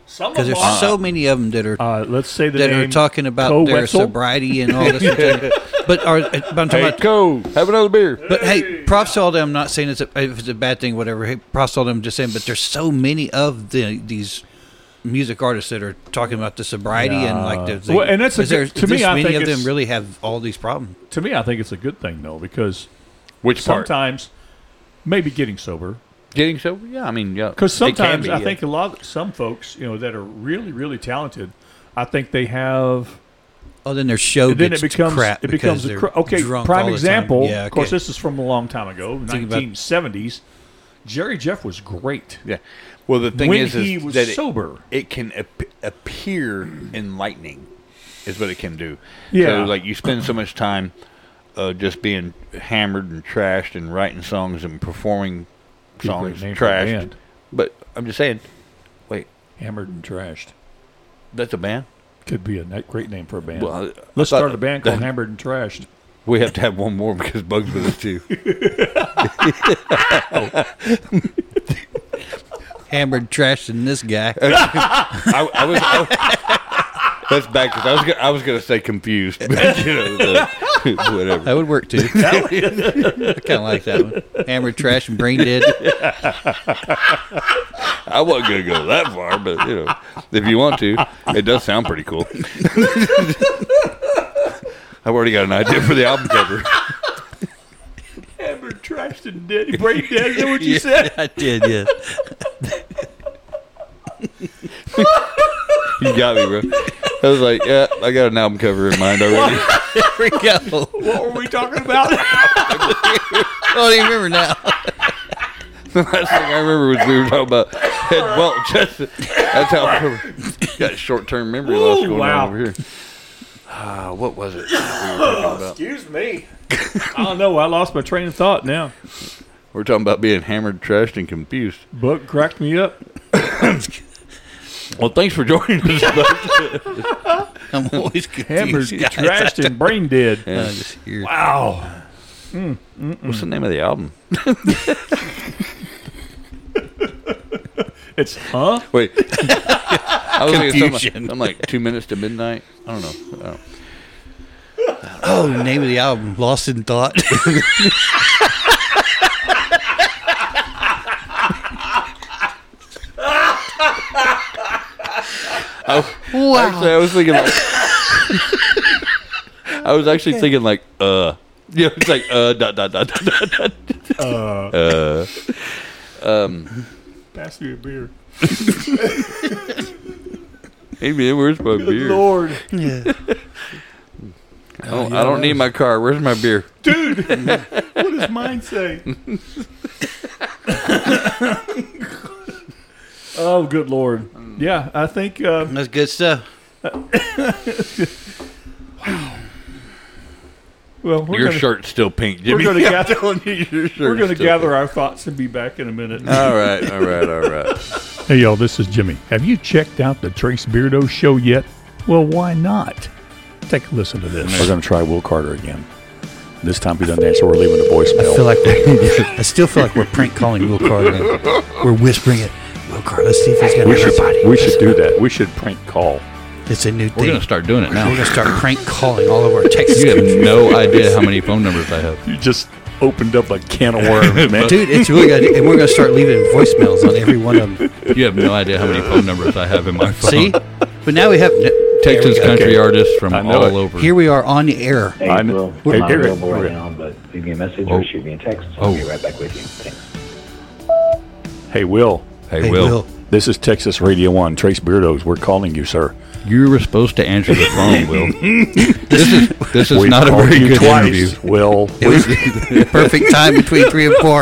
Some Because of there's them are. so many of them that are Uh, let's say the that name are talking about Co their Wetzel. sobriety and all this. But are but I'm talking Hey, about. Co, have another beer. But hey, props to all them. I'm not saying it's a, if it's a bad thing, whatever. Hey, props to all them. Just saying, but there's so many of the these music artists that are talking about the sobriety and like the. the Well, and that's a is there, good- to is me, this I many think of them it's- really have all these problems. To me, I think it's a good thing though, because Which part? sometimes maybe getting sober. Getting sober? Yeah, I mean, yeah. Because it can sometimes be, I yeah. think a lot, some folks, you know, that are really, really talented, I think they have. Oh, then their show then gets it becomes crap it becomes because a they're cr- okay. drunk Prime all the example. time. Yeah, Of course, okay. this is from a long time ago, Think about- nineteen seventies. Jerry Jeff was great Yeah. Well, the thing when is, he is was that it, sober. it can ap- appear enlightening, is what it can do. Yeah. So, like, you spend so much time uh, just being hammered and trashed and writing songs and performing Be a great songs name for a trashed. band. But I'm just saying, wait, Hammered and Trashed that's a band? could be a ni- great name for a band. Well, I- I Let's thought start a band called that- Hammered and Trashed. We have to have one more because Bug's with us, too. hammered trash than this guy. I, I was. I, that's back because I was. Gonna, I was going to say confused, but you know, the, whatever. That would work too. I kind of like that one. Hammered trash and brain dead. I wasn't going to go that far, but you know, if you want to, it does sound pretty cool. I've already got an idea for the album cover. Hammered, Trashed, and Dead. Brain Dead. Is that what you said? I did, yeah. You got me, bro. I was like, yeah, I got an album cover in mind already. There we go. What were we talking about? I don't even remember now. The last thing I remember was we were talking about Ed Welch. That's, that's how I remember. Got short-term memory loss Ooh, going wow. on over here. Uh, what was it we were talking about? Excuse me. I don't know. I lost my train of thought now. We're talking about being hammered, trashed, and confused. Buck cracked me up. Well, thanks for joining us. Buck. I'm always confused. Hammered, guys. Trashed, and Brain Dead. Uh, just hear- Wow. What's the name of the album? It's, huh? Wait. I was thinking something Confusion. like, I'm like two minutes to midnight. I don't know. I don't- Oh, name of the album, Lost in Thought. Wow. Actually, I was thinking like. I was actually thinking like, uh. Yeah, it's like, uh, dot, dot, dot, dot, dot, dot. Uh, Uh. Um. pass me a beer. Hey, man, where's my beer? Lord. Yeah. I don't, I don't need my car. Where's my beer? Dude, what does mine say? Oh, good Lord. Yeah, I think. Uh, That's good stuff. well, we're Your gonna, shirt's still pink, Jimmy. We're gonna I'm gather- telling you, your shirt's we're going to still gather our thoughts and be back in a minute. pink. All right, all right, all right. Hey, y'all, this is Jimmy. Have you checked out the Trace Beardo show yet? Well, why not? Take a listen to this. We're going to try Will Carter again. This time he doesn't answer. We're leaving a voicemail. I feel like we're, I still feel like we're prank calling Will Carter. We're whispering it. Will Carter, let's see if he's got we should, everybody. we should do that. We should prank call. It's a new We're thing. going to start doing it We're now. going to start prank calling all over our Texas. You have no idea how many phone numbers I have. You just opened up a can of worms, man. Dude, it's really good. And we're going to start leaving voicemails on every one of them. You have no idea how many phone numbers I have in my phone. See? But now we have Texas there we go. country Okay. artists from I know all it. over. Here we are on the air. Hey, I kn- Will, Hey, I'm not Eric, available right Eric. now, but leave me a message Oh. or shoot me a text. Oh. I'll be right back with you. Thanks. Hey, Will. Hey, Hey, Will, Will. This is Texas Radio one. Trace Beardos. We're calling you, sir. you were supposed to answer the phone, Will. This is this is We've not a called very you good twice, interview. Will. It was the perfect time between three and four.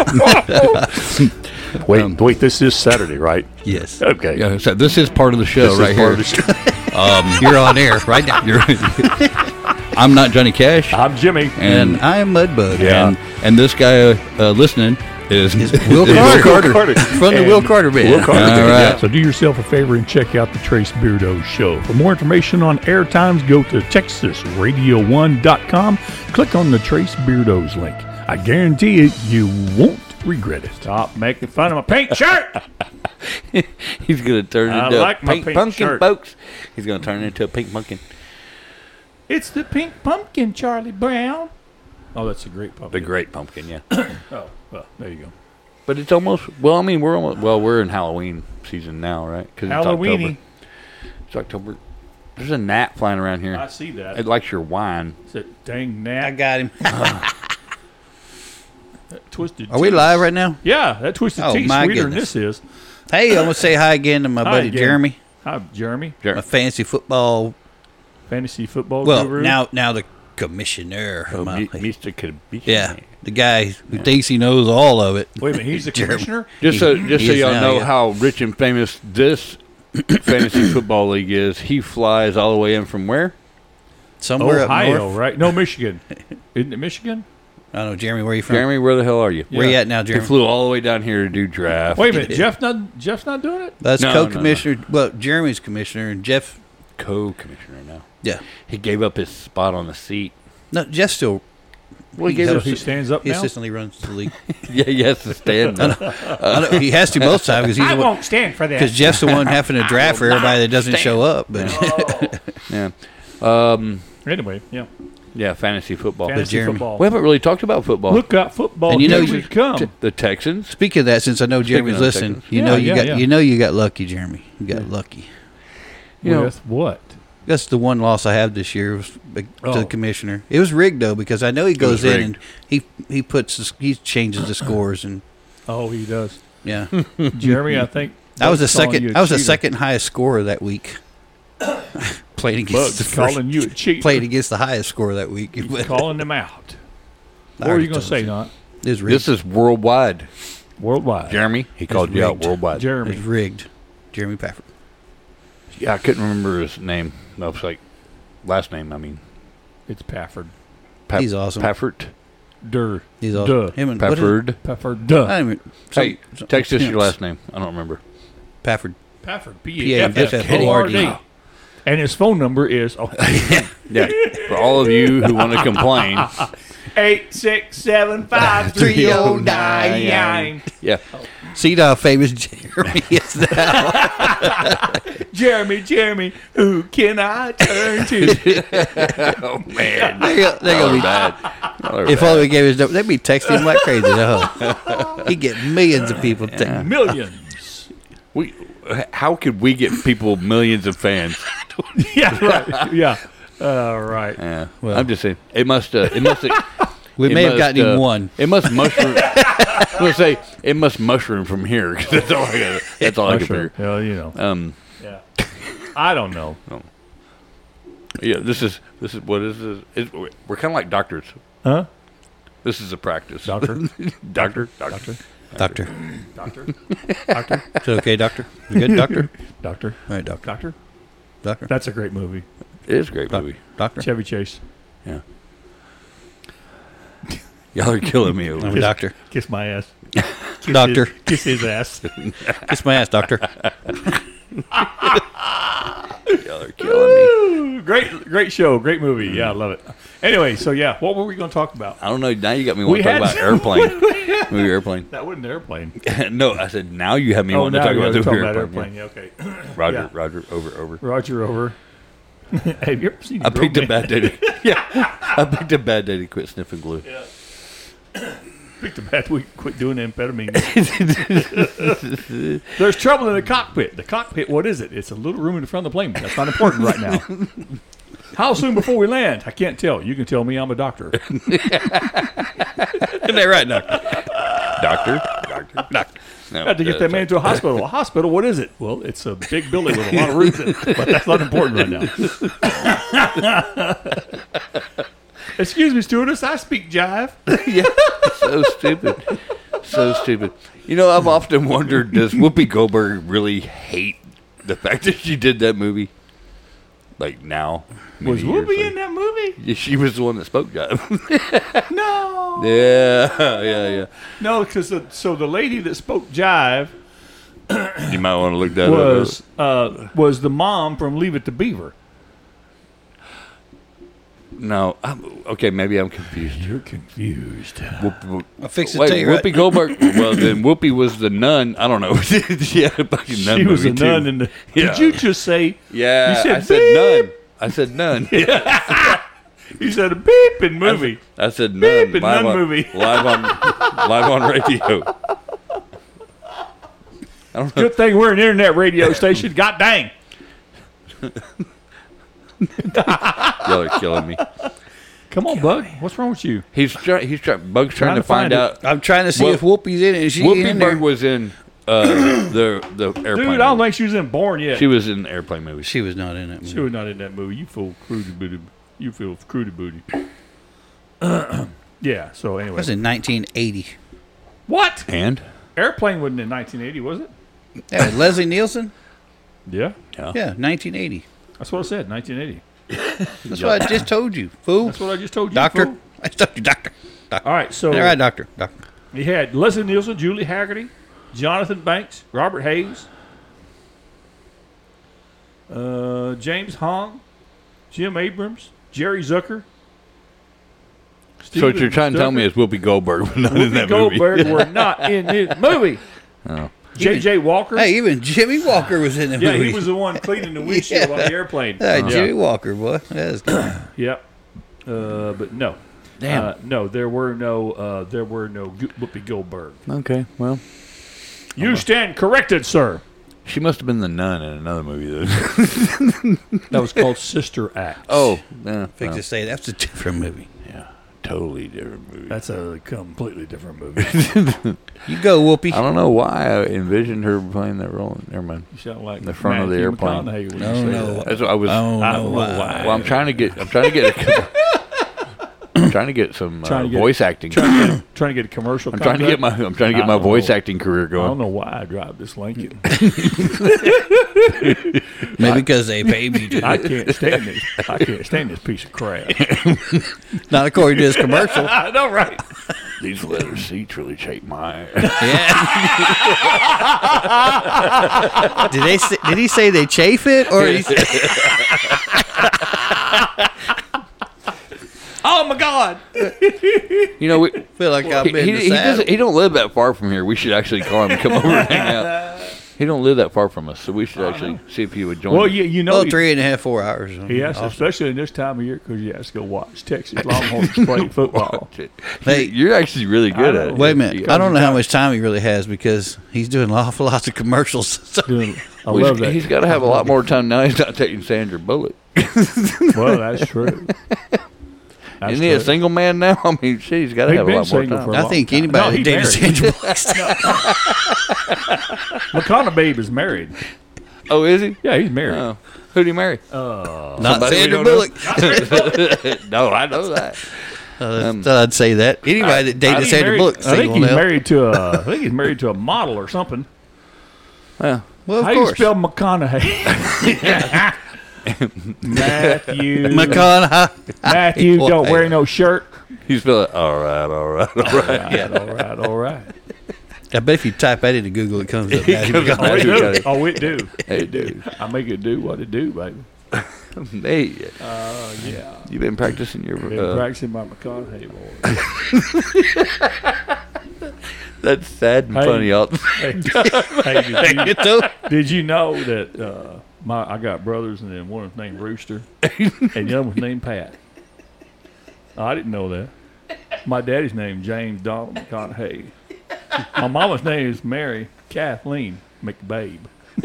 Wait, Um, wait. This is Saturday, right? Yes. Okay. Yeah, so this is part of the show This is right part here. of the show. You're on air right now. You're, I'm not Johnny Cash, I'm Jimmy. and I am Mudbug. Yeah. and and this guy uh, listening is, Is Will is Carter. Carter. From the And Will Carter Band. Will Carter. All Band, right. yeah. So do yourself a favor and check out the Trace Beardo Show. For more information on air times, go to texas radio one dot com. Click on the Trace Beardos link. I guarantee it, you won't regret it. Stop making fun of my pink shirt. He's gonna turn I into like a my pink, pink pumpkin, shirt. folks. He's gonna turn into a pink pumpkin. It's the pink pumpkin, Charlie Brown. Oh, that's a great pumpkin. The great pumpkin, yeah. Oh, well, there you go. But it's almost. Well, I mean, we're almost. Well, we're in Halloween season now, right? Because it's Halloweeny. October. It's October. There's a gnat flying around here. I see that. It likes your wine. It's a dang I gnat. got him. That twisted Are we Tea. live right now? Yeah, that twisted Oh, tea my sweeter than goodness. this is. Hey, I want to say hi again to my Hi buddy again. Jeremy, Hi, Jeremy. Jer- my fantasy football. Fantasy football Well, guru. now now the commissioner. Oh, My- Mi- Mister Commissioner. yeah, the guy who thinks he knows all of it. Wait a minute, he's the Jeremy. commissioner? Just so, just He so is y'all now, know yeah. how rich and famous this fantasy football league is, he flies all the way in from where? Somewhere up Ohio, north. right? No, Michigan. Isn't it Michigan? I don't know, Jeremy. Where are you from? Jeremy, where the hell are you? Where Yeah. you at now, He Jeremy? flew all the way down here to do draft. Wait a minute, Jeff not Jeff's not doing it? That's No, no, co-commissioner. Well, Jeremy's commissioner, and Jeff. Co-commissioner now. Yeah, He gave up his spot on the seat. no, Jeff still. Well, he He gave So up. he stands up He now. assistantly runs the league. Yeah, he has to stand. now. I know, he has to both times because he's I the one. won't stand for that. Because Jeff's the one having to draft for everybody that doesn't show up. But Yeah. Um. Anyway, yeah. Yeah. Fantasy football. Fantasy Jeremy- football. We haven't really talked about football. Look out, football. And you know here you- we come. T- the Texans. speaking of that, since I know Jeremy's of listening, Texans. you Yeah, know you yeah, got yeah. you know you got lucky, Jeremy. You got lucky. You know, With what? That's the one loss I have this year was like, to Oh. the commissioner. It was rigged though because I know he goes was in rigged. and he he puts the, he changes the scores and Oh, he does. yeah. Jeremy, I think. I was the Bug's calling you second. a I was the cheater. second highest scorer that week. played against Bug's the first, calling you a cheat. played against the highest score that week. But calling them out. I What were already you going to told say, not? It was rigged. this is worldwide. Worldwide. Jeremy, he called you out rigged. worldwide. It Jeremy. was rigged. Jeremy Pafford. Yeah, I couldn't remember his name. No, it's like last name. I mean, It's Pafford. Pa- He's awesome. Paffert. Dur. He's awesome. Duh. Him and what is- Pafford. Pafford. Duh. I don't even, some- Hey, some- text us you your know, last name. I don't remember. Pafford. Pafford. P A F F O R D. And his phone number is oh, Yeah, for all of you who want to complain. eight six seven five three oh nine. Yeah, See how famous Jeremy is now. Jeremy, Jeremy, who can I turn to? oh man, They go- they Y'all gonna are be- bad. Y'all are If bad. only we gave his number, they'd be texting him like crazy. Huh? He'd get millions of people. Te- Millions. we, how could we get people millions of fans? Yeah, right. Yeah. All right. Yeah, Well. I'm just saying it must. Uh, it must. we it may have must, gotten him uh, one. It must mushroom. I'm gonna say it must mushroom from here. 'Cause that's all I got. That's all I can Sure. figure. Well, you know. Um. Yeah. I don't know. Yeah. This is. This is what is this? It, we're kind of like doctors. Huh? This is a practice. Doctor? Doctor. Doctor. Doctor. Doctor? Doctor? Is it okay, doctor? You good, doctor? Doctor? All right, doctor. Doctor? Doctor. That's a great movie. It is a great Doc- movie. Doctor. Chevy Chase. Yeah. Y'all are killing me over I'm a here. doctor. Kiss my ass. Kiss Doctor. His, kiss his ass. Kiss my ass, doctor. Y'all are killing me. Woo! Great, great show. Great movie. Yeah, I love it. Anyway, so yeah, what were we going to talk about? I don't know. Now you got me We wanting to talk had- about airplane. Movie airplane. That wasn't airplane. No, I said now you have me Oh, wanting to now talk you're about the talking movie about airplane. airplane. Yeah, okay. Yeah. Roger, Yeah. Roger, over, over. Roger over. Have you ever seen? I Grown picked a Man? bad day. To, yeah, I picked a bad day to quit sniffing glue. Picked a bad week. Quit doing amphetamine. There's trouble in the cockpit. The cockpit. What is it? It's a little room in the front of the plane. But that's not important right now. How soon before we land? I can't tell. You can tell me. I'm a doctor. Isn't that right, doctor? Doctor, doctor, doctor. No, I had to get that man to a hospital. A hospital, what is it? Well, it's a big building with a lot of rooms in it, but that's not important right now. Excuse me, stewardess, I speak jive. Yeah, so stupid, so stupid. You know, I've often wondered: does Whoopi Goldberg really hate the fact that she did that movie? Like now, Was many years Whoopi later. in that movie? Yeah, she was the one that spoke jive. No. yeah, yeah, yeah. No, because the, so the lady that spoke jive You might want to look that was up. uh, was the mom from Leave It to Beaver. No. I'm, okay, maybe I'm confused. You're confused. Whoop, whoop. I fixed to Wait, tell you right. Whoopi Goldberg. Well, then Whoopi was the nun. I don't know. She had a fucking nun She was a movie, too. nun in the. Yeah. Did you just say? Yeah, You said I said beep. nun. I said nun. You said a beeping movie. I said nun. Beep and live nun on, movie. Live on, live on radio. I don't know. Good thing we're an internet radio station. God dang. Y'all are killing me. Come on, Bug. What's wrong with you? He's trying. He's trying. Bug's trying, Trying to, to find, find it. out. I'm trying to see Well, if Whoopi's in it. And she Whoopi in there. Berg was in uh, the the airplane. Dude, I don't movie. think she was in Born yet. She was in the airplane movie. She was not in it. She was not in that movie. You fool, crudy booty. You feel crudy booty. Yeah. So anyway, That was in nineteen eighty. what? And Airplane wasn't in nineteen eighty, was it? Yeah, Leslie Nielsen. Yeah. yeah. Yeah, nineteen eighty. That's what I said. nineteen eighty. That's what I just told you, fool. That's what I just told you, Doctor. fool. I told you, doctor. doctor. All right. So All right, doctor. Doctor. he had Leslie Nielsen, Julie Haggerty, Jonathan Banks, Robert Hayes, uh, James Hong, Jim Abrams, Jerry Zucker. So what you're trying to tell me is Whoopi Goldberg was not in Whoopi that Goldberg movie. were not in this movie. Oh. J J Walker. Hey, even Jimmy Walker was in the yeah, movie. he was the one cleaning the windshield on the airplane. Hey, Yeah. Jimmy Walker, boy. That's good. Yep. Uh, but no. Damn. Uh, no, there were no. Uh, there were no Go- Whoopi Goldberg. Okay, well, You stand corrected, sir. she must have been the nun in another movie, though. That was called Sister Act. oh, yeah, Fix well, to say that's a different movie. yeah, totally different movie. That's a completely different movie. You go, Whoopi. I don't know why I envisioned her playing that role. Never mind. You sound like The front of the Matthew airplane. McConaughey when No, you say no. that. That's what I was. Oh, I no, don't know why. why. Well, I'm trying to get. I'm trying to get. A, I'm trying to get some uh, Trying to get- voice acting. Trying to, get, trying to get a commercial. I'm trying to get my. contract. I'm trying to get I my don't voice know. acting career I don't going. know why I drive this Lincoln. Maybe because they paid me I to. can't stand this. I can't stand this piece of crap. Not according to his commercial. I know, right? These leather seats really shape my. Yeah. did they? Say, did he say they chafe it, or he said, Oh my God! You know, we, feel like I've he, been he, to he saddle? doesn't. He don't live that far from here. We should actually call him and come over and hang out. He don't live that far from us, so we should actually see if he would join. Well, us. you, you know, Well, he, three and a half, four hours. he has, to, especially in this time of year, because he has to go watch Texas Longhorns play football. Hey, you're actually really good I at know. it. Wait a minute. You I don't know how got- much time he really has because he's doing awful lots of commercials. So- Doing- I Well, love he's, that. he's got to have a lot more time now. He's not taking Sandra Bullock. Well, that's true. That's Isn't he a true. single man now? I mean, shit, he's got to He's have a been lot more single time. for a I long think time. anybody No, that he's dated married. Sandra Bullock. McConaughey is married. Oh, is he? Yeah, he's married. Oh, who'd he marry? Uh, Not Somebody we Sandra don't know? Bullock. No, I know that. Uh, Um, thought I'd say that. Anybody that I dated think Sandra married- Bullock. I think single he's now. married to a. I think he's married to a model or something. Well, Well, of How course. do you spell McConaughey? Matthew. McConaughey. Matthew Boy. don't wear no shirt. he's feeling all right, all right, all right. Yeah, all right, all right. I bet if you type that into Google, it comes up. Matthew comes up. Oh, McConaughey. it Matthew do. got it. Oh, it do. Hey, It do. I make it do what it do, baby. Hey, Uh, yeah. you've been practicing your. Been Uh, practicing my McConaughey voice. that's sad and Hey. funny. Y'all. Hey, hey, did, you, You know? did you know that uh, my I got brothers and then one was named Rooster and the other was named Pat? I didn't know that. My daddy's name James Donald McConaughey. My mama's name is Mary Kathleen McBabe.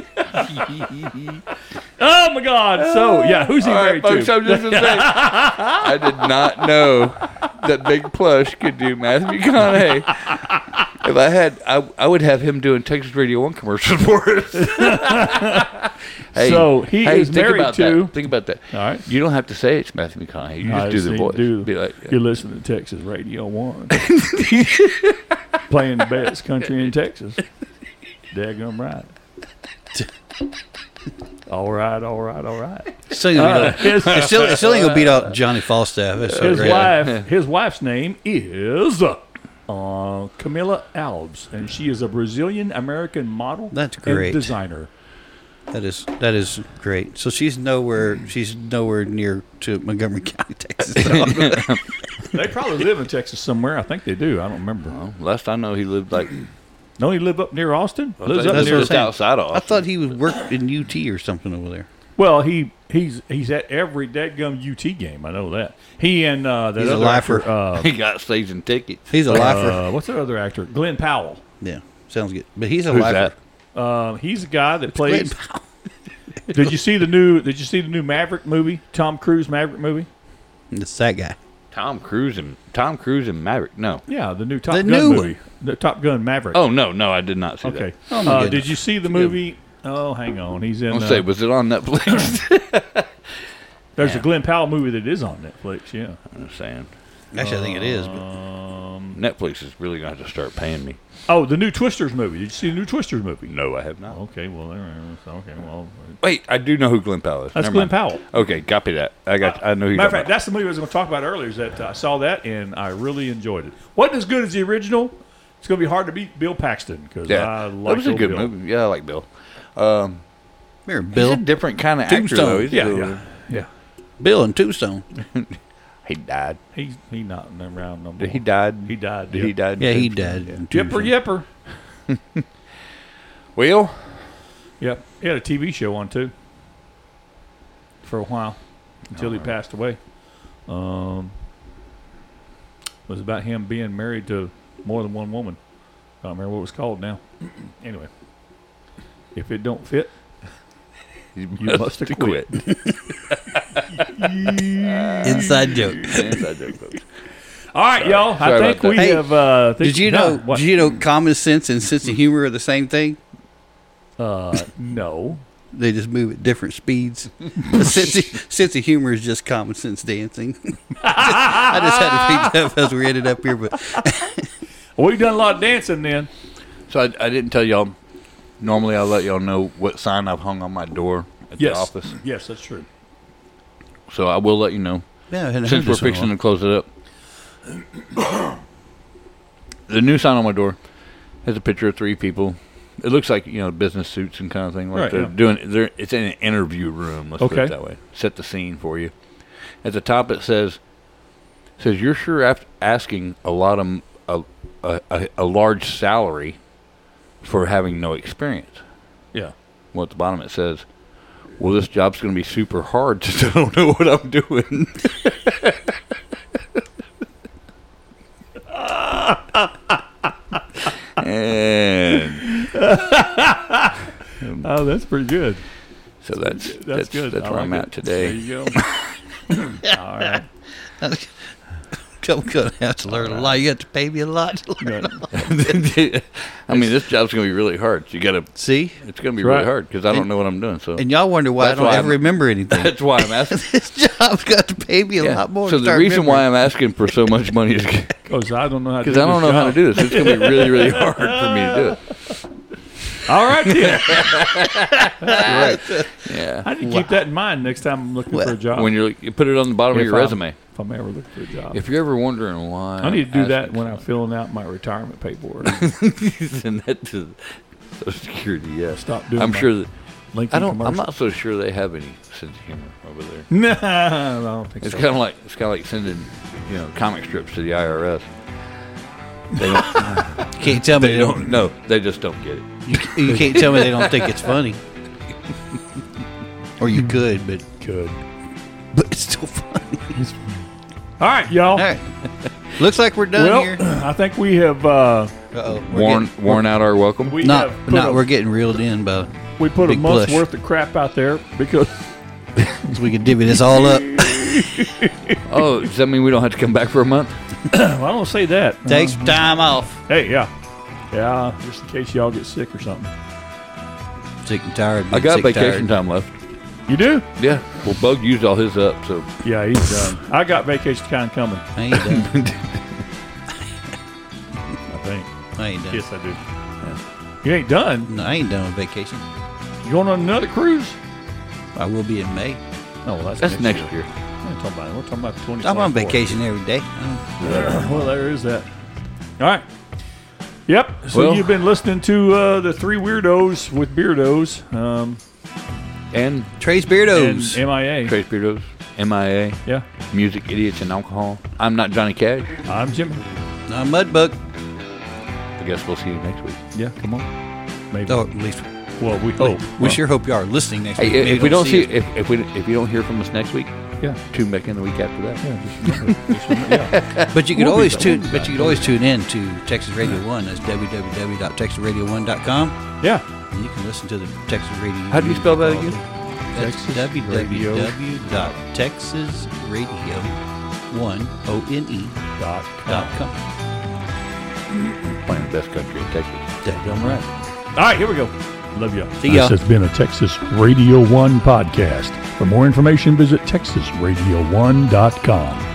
Oh my God! So yeah, who's he All right, married folks, to? I'm just gonna say, I did not know that Big Plush could do Matthew McConaughey. If I had, I, I would have him doing Texas Radio One commercials for us. Hey, So he hey, is think married about to- That. Think about that. All right. You don't have to say it's Matthew McConaughey. You I just do the see, voice. do- Be like, You're listening to Texas Radio One, playing the best country in Texas. Daggum right. All right, all right, all right. Still gonna beat Uh, out- his it's still, it's still ain't gonna beat out Johnny Falstaff. That's so his great. wife, his wife's name is uh, Camila Alves, and she is a Brazilian American model That's and great. designer. That is that is great. So she's nowhere she's nowhere near to Montgomery County, Texas. They probably live in Texas somewhere. I think they do. I don't remember. Well, last I know, he lived like No, he live up near Austin. Lives up That's near. what I'm just saying. outside of Austin. I thought he would work in U T or something over there. Well, he he's he's at every dadgum U T game. I know that. He and uh, that He's a other lifer. actor, uh, he got season tickets. He's a lifer. uh, what's that other actor? Glenn Powell. Yeah, sounds good. But he's a Who's lifer. that? Uh, he's a guy that Glenn plays. Did you see the new? Did you see the new Maverick movie? Tom Cruise Maverick movie? It's that guy. Tom Cruise and Tom Cruise and Maverick. No. Yeah, the new Top The Gun new movie. The Top Gun Maverick. Oh no, no, I did not see okay. that. Oh, my uh, goodness. did you see the movie? Oh, hang on. He's in. I'll Uh, say, was it on Netflix? there's Yeah. a Glenn Powell movie that is on Netflix. Yeah. I'm saying, Actually, I think it is. But Um. Netflix is really going to have to start paying me. Oh, the new Twisters movie. Did you see the new Twisters movie? No, I have not. Okay. Well, there. Okay. Well, Wait, I do know who Glenn Powell is. that's Never Glenn mind. Powell. Okay, copy that. I got. I know who you're Matter of talking fact, that's the movie I was going to talk about earlier. Is that uh, I saw that and I really enjoyed it. Wasn't as good as the original. It's going to be hard to beat Bill Paxton because Yeah, I like that was a old good Bill. movie. Yeah, I like Bill. Um, Here, Bill, Bill. he's a different kind of actor Tombstone. though. He's Yeah, a- yeah, yeah. Bill and Tombstone. He died. He's he not around no more. Did he died? He died. Did yeah. he die? Yeah, he died. in Yipper Tombstone. yipper. Will? Yep. He had a T V show on too. For a while, until he passed away. Um, it was about him being married to more than one woman. I don't remember what it was called now. Anyway, if it don't fit, You must have quit. Inside joke. Inside joke, folks. all right, y'all. Sorry I about think that. we Hey, have. Uh, think Did you no, know? what? Did you know? Common sense and sense of humor are the same thing. Uh, no. They just move at different speeds. The sense of, sense of humor is just common sense dancing. I just had to pick that up as we ended up here, but Well, we've done a lot of dancing then. So I, I didn't tell y'all. Normally, I'll let y'all know what sign I've hung on my door at Yes. the office. Yes, that's true. So I will let you know. yeah, I hadn't Since heard we're this in a fixing while. to close it up. The new sign on my door has a picture of three people. It looks like, you know, business suits and kind of thing. Like Right, they're yeah. doing. They're it's in an interview room. Let's put Okay. it that way. Set the scene for you. At the top, it says, "says you're sure af- asking a lot of a, a, a, a large salary for having no experience." Yeah. Well, at the bottom it says, "well, this job's going to be super hard since I don't know what I'm doing." And Oh, that's pretty good. so that's That's, that's good. That's I where I'm like at it. today. There you go. All right. I'm gonna have to learn a lot. You have to pay me a lot to learn. Good. I mean, this job's going to be really hard. So you got to. See, It's going to be Right. really hard because I don't And- know what I'm doing. So and y'all wonder why That's I don't why ever I'm- remember anything. that's why I'm asking. This job's got to pay me a Yeah. lot more. So to the start reason why remembering. I'm asking for so much money is Because I don't know how to do because I don't this know how to job. do this. It's going to be really, really hard for me to do it. All right, then. Right. Yeah. I need to keep that in mind next time I'm looking Well, for a job. When you're, you put it on the bottom of If your I'm- resume. If I'm ever looking for a job. If you're ever wondering why, I need to do I'm that asking- when I'm filling out my retirement paperwork. Send that to Social Security. Yeah, Stop doing I'm my sure that Lincoln I don't. I'm commercials. not so sure they have any sense of humor over there. No, I don't think It's so. kind of like it's kind of like sending, you know, comic strips to the I R S. They don't. You can't tell me they they don't. don't. No, they just don't get it. You, you can't tell me they don't think it's funny. Or you could, but Good. but it's still funny. All right, y'all. All right. Looks like we're done well, here. I think we have uh, Uh-oh. Worn, worn out our welcome. we Not, have put not. a, We're getting reeled in, but we put a big month's push. worth of crap out there because so we can divvy this all up. Oh, does that mean we don't have to come back for a month? well, I don't say that. Take Uh, some time off. hey, yeah, yeah, just in case y'all get sick or something. Sick and tired. I got sick, vacation tired. time left. You do? Yeah. Well, Bug used all his up, so Yeah, he's done. I got vacation time coming. I ain't done. I think. I ain't done. Yes, I do. You ain't done. No, I ain't done with vacation. You going on another cruise? I will be in May. No, well, that's, that's next year. We're talking about, we're talking about twenty. I'm on vacation every day. I Well, there is that. All right. Yep. So Well- you've been listening to uh, the three weirdos with beardos. Um, And Trace And Beardos. M I A. Trace Beardos, M I A, Yeah. Music, Idiots, and Alcohol. I'm not Johnny Cash. I'm Jimmy. Uh, Mudbug. I guess we'll see you next week. Yeah, come on. Maybe. Oh, at least Well, we hope. we sure hope you are listening next Hey, week. if, Maybe if we don't see, us. if, if we if you don't hear from us next week, Yeah. tune back in the week after that. Yeah, just remember. Just remember yeah. But you could We'll be always back. tune. We'll be But back. you could always tune in to Texas Radio One. That's w w w dot texas radio one dot com. Yeah. And you can listen to the Texas Radio. How do you spell that again? That's Texas w w w dot texas radio one o n e Dot dot com. com. Playing the best country in Texas. Damn right. All right, here we go. Love you. See ya. This has been a Texas Radio one podcast. For more information, visit texas radio one dot com.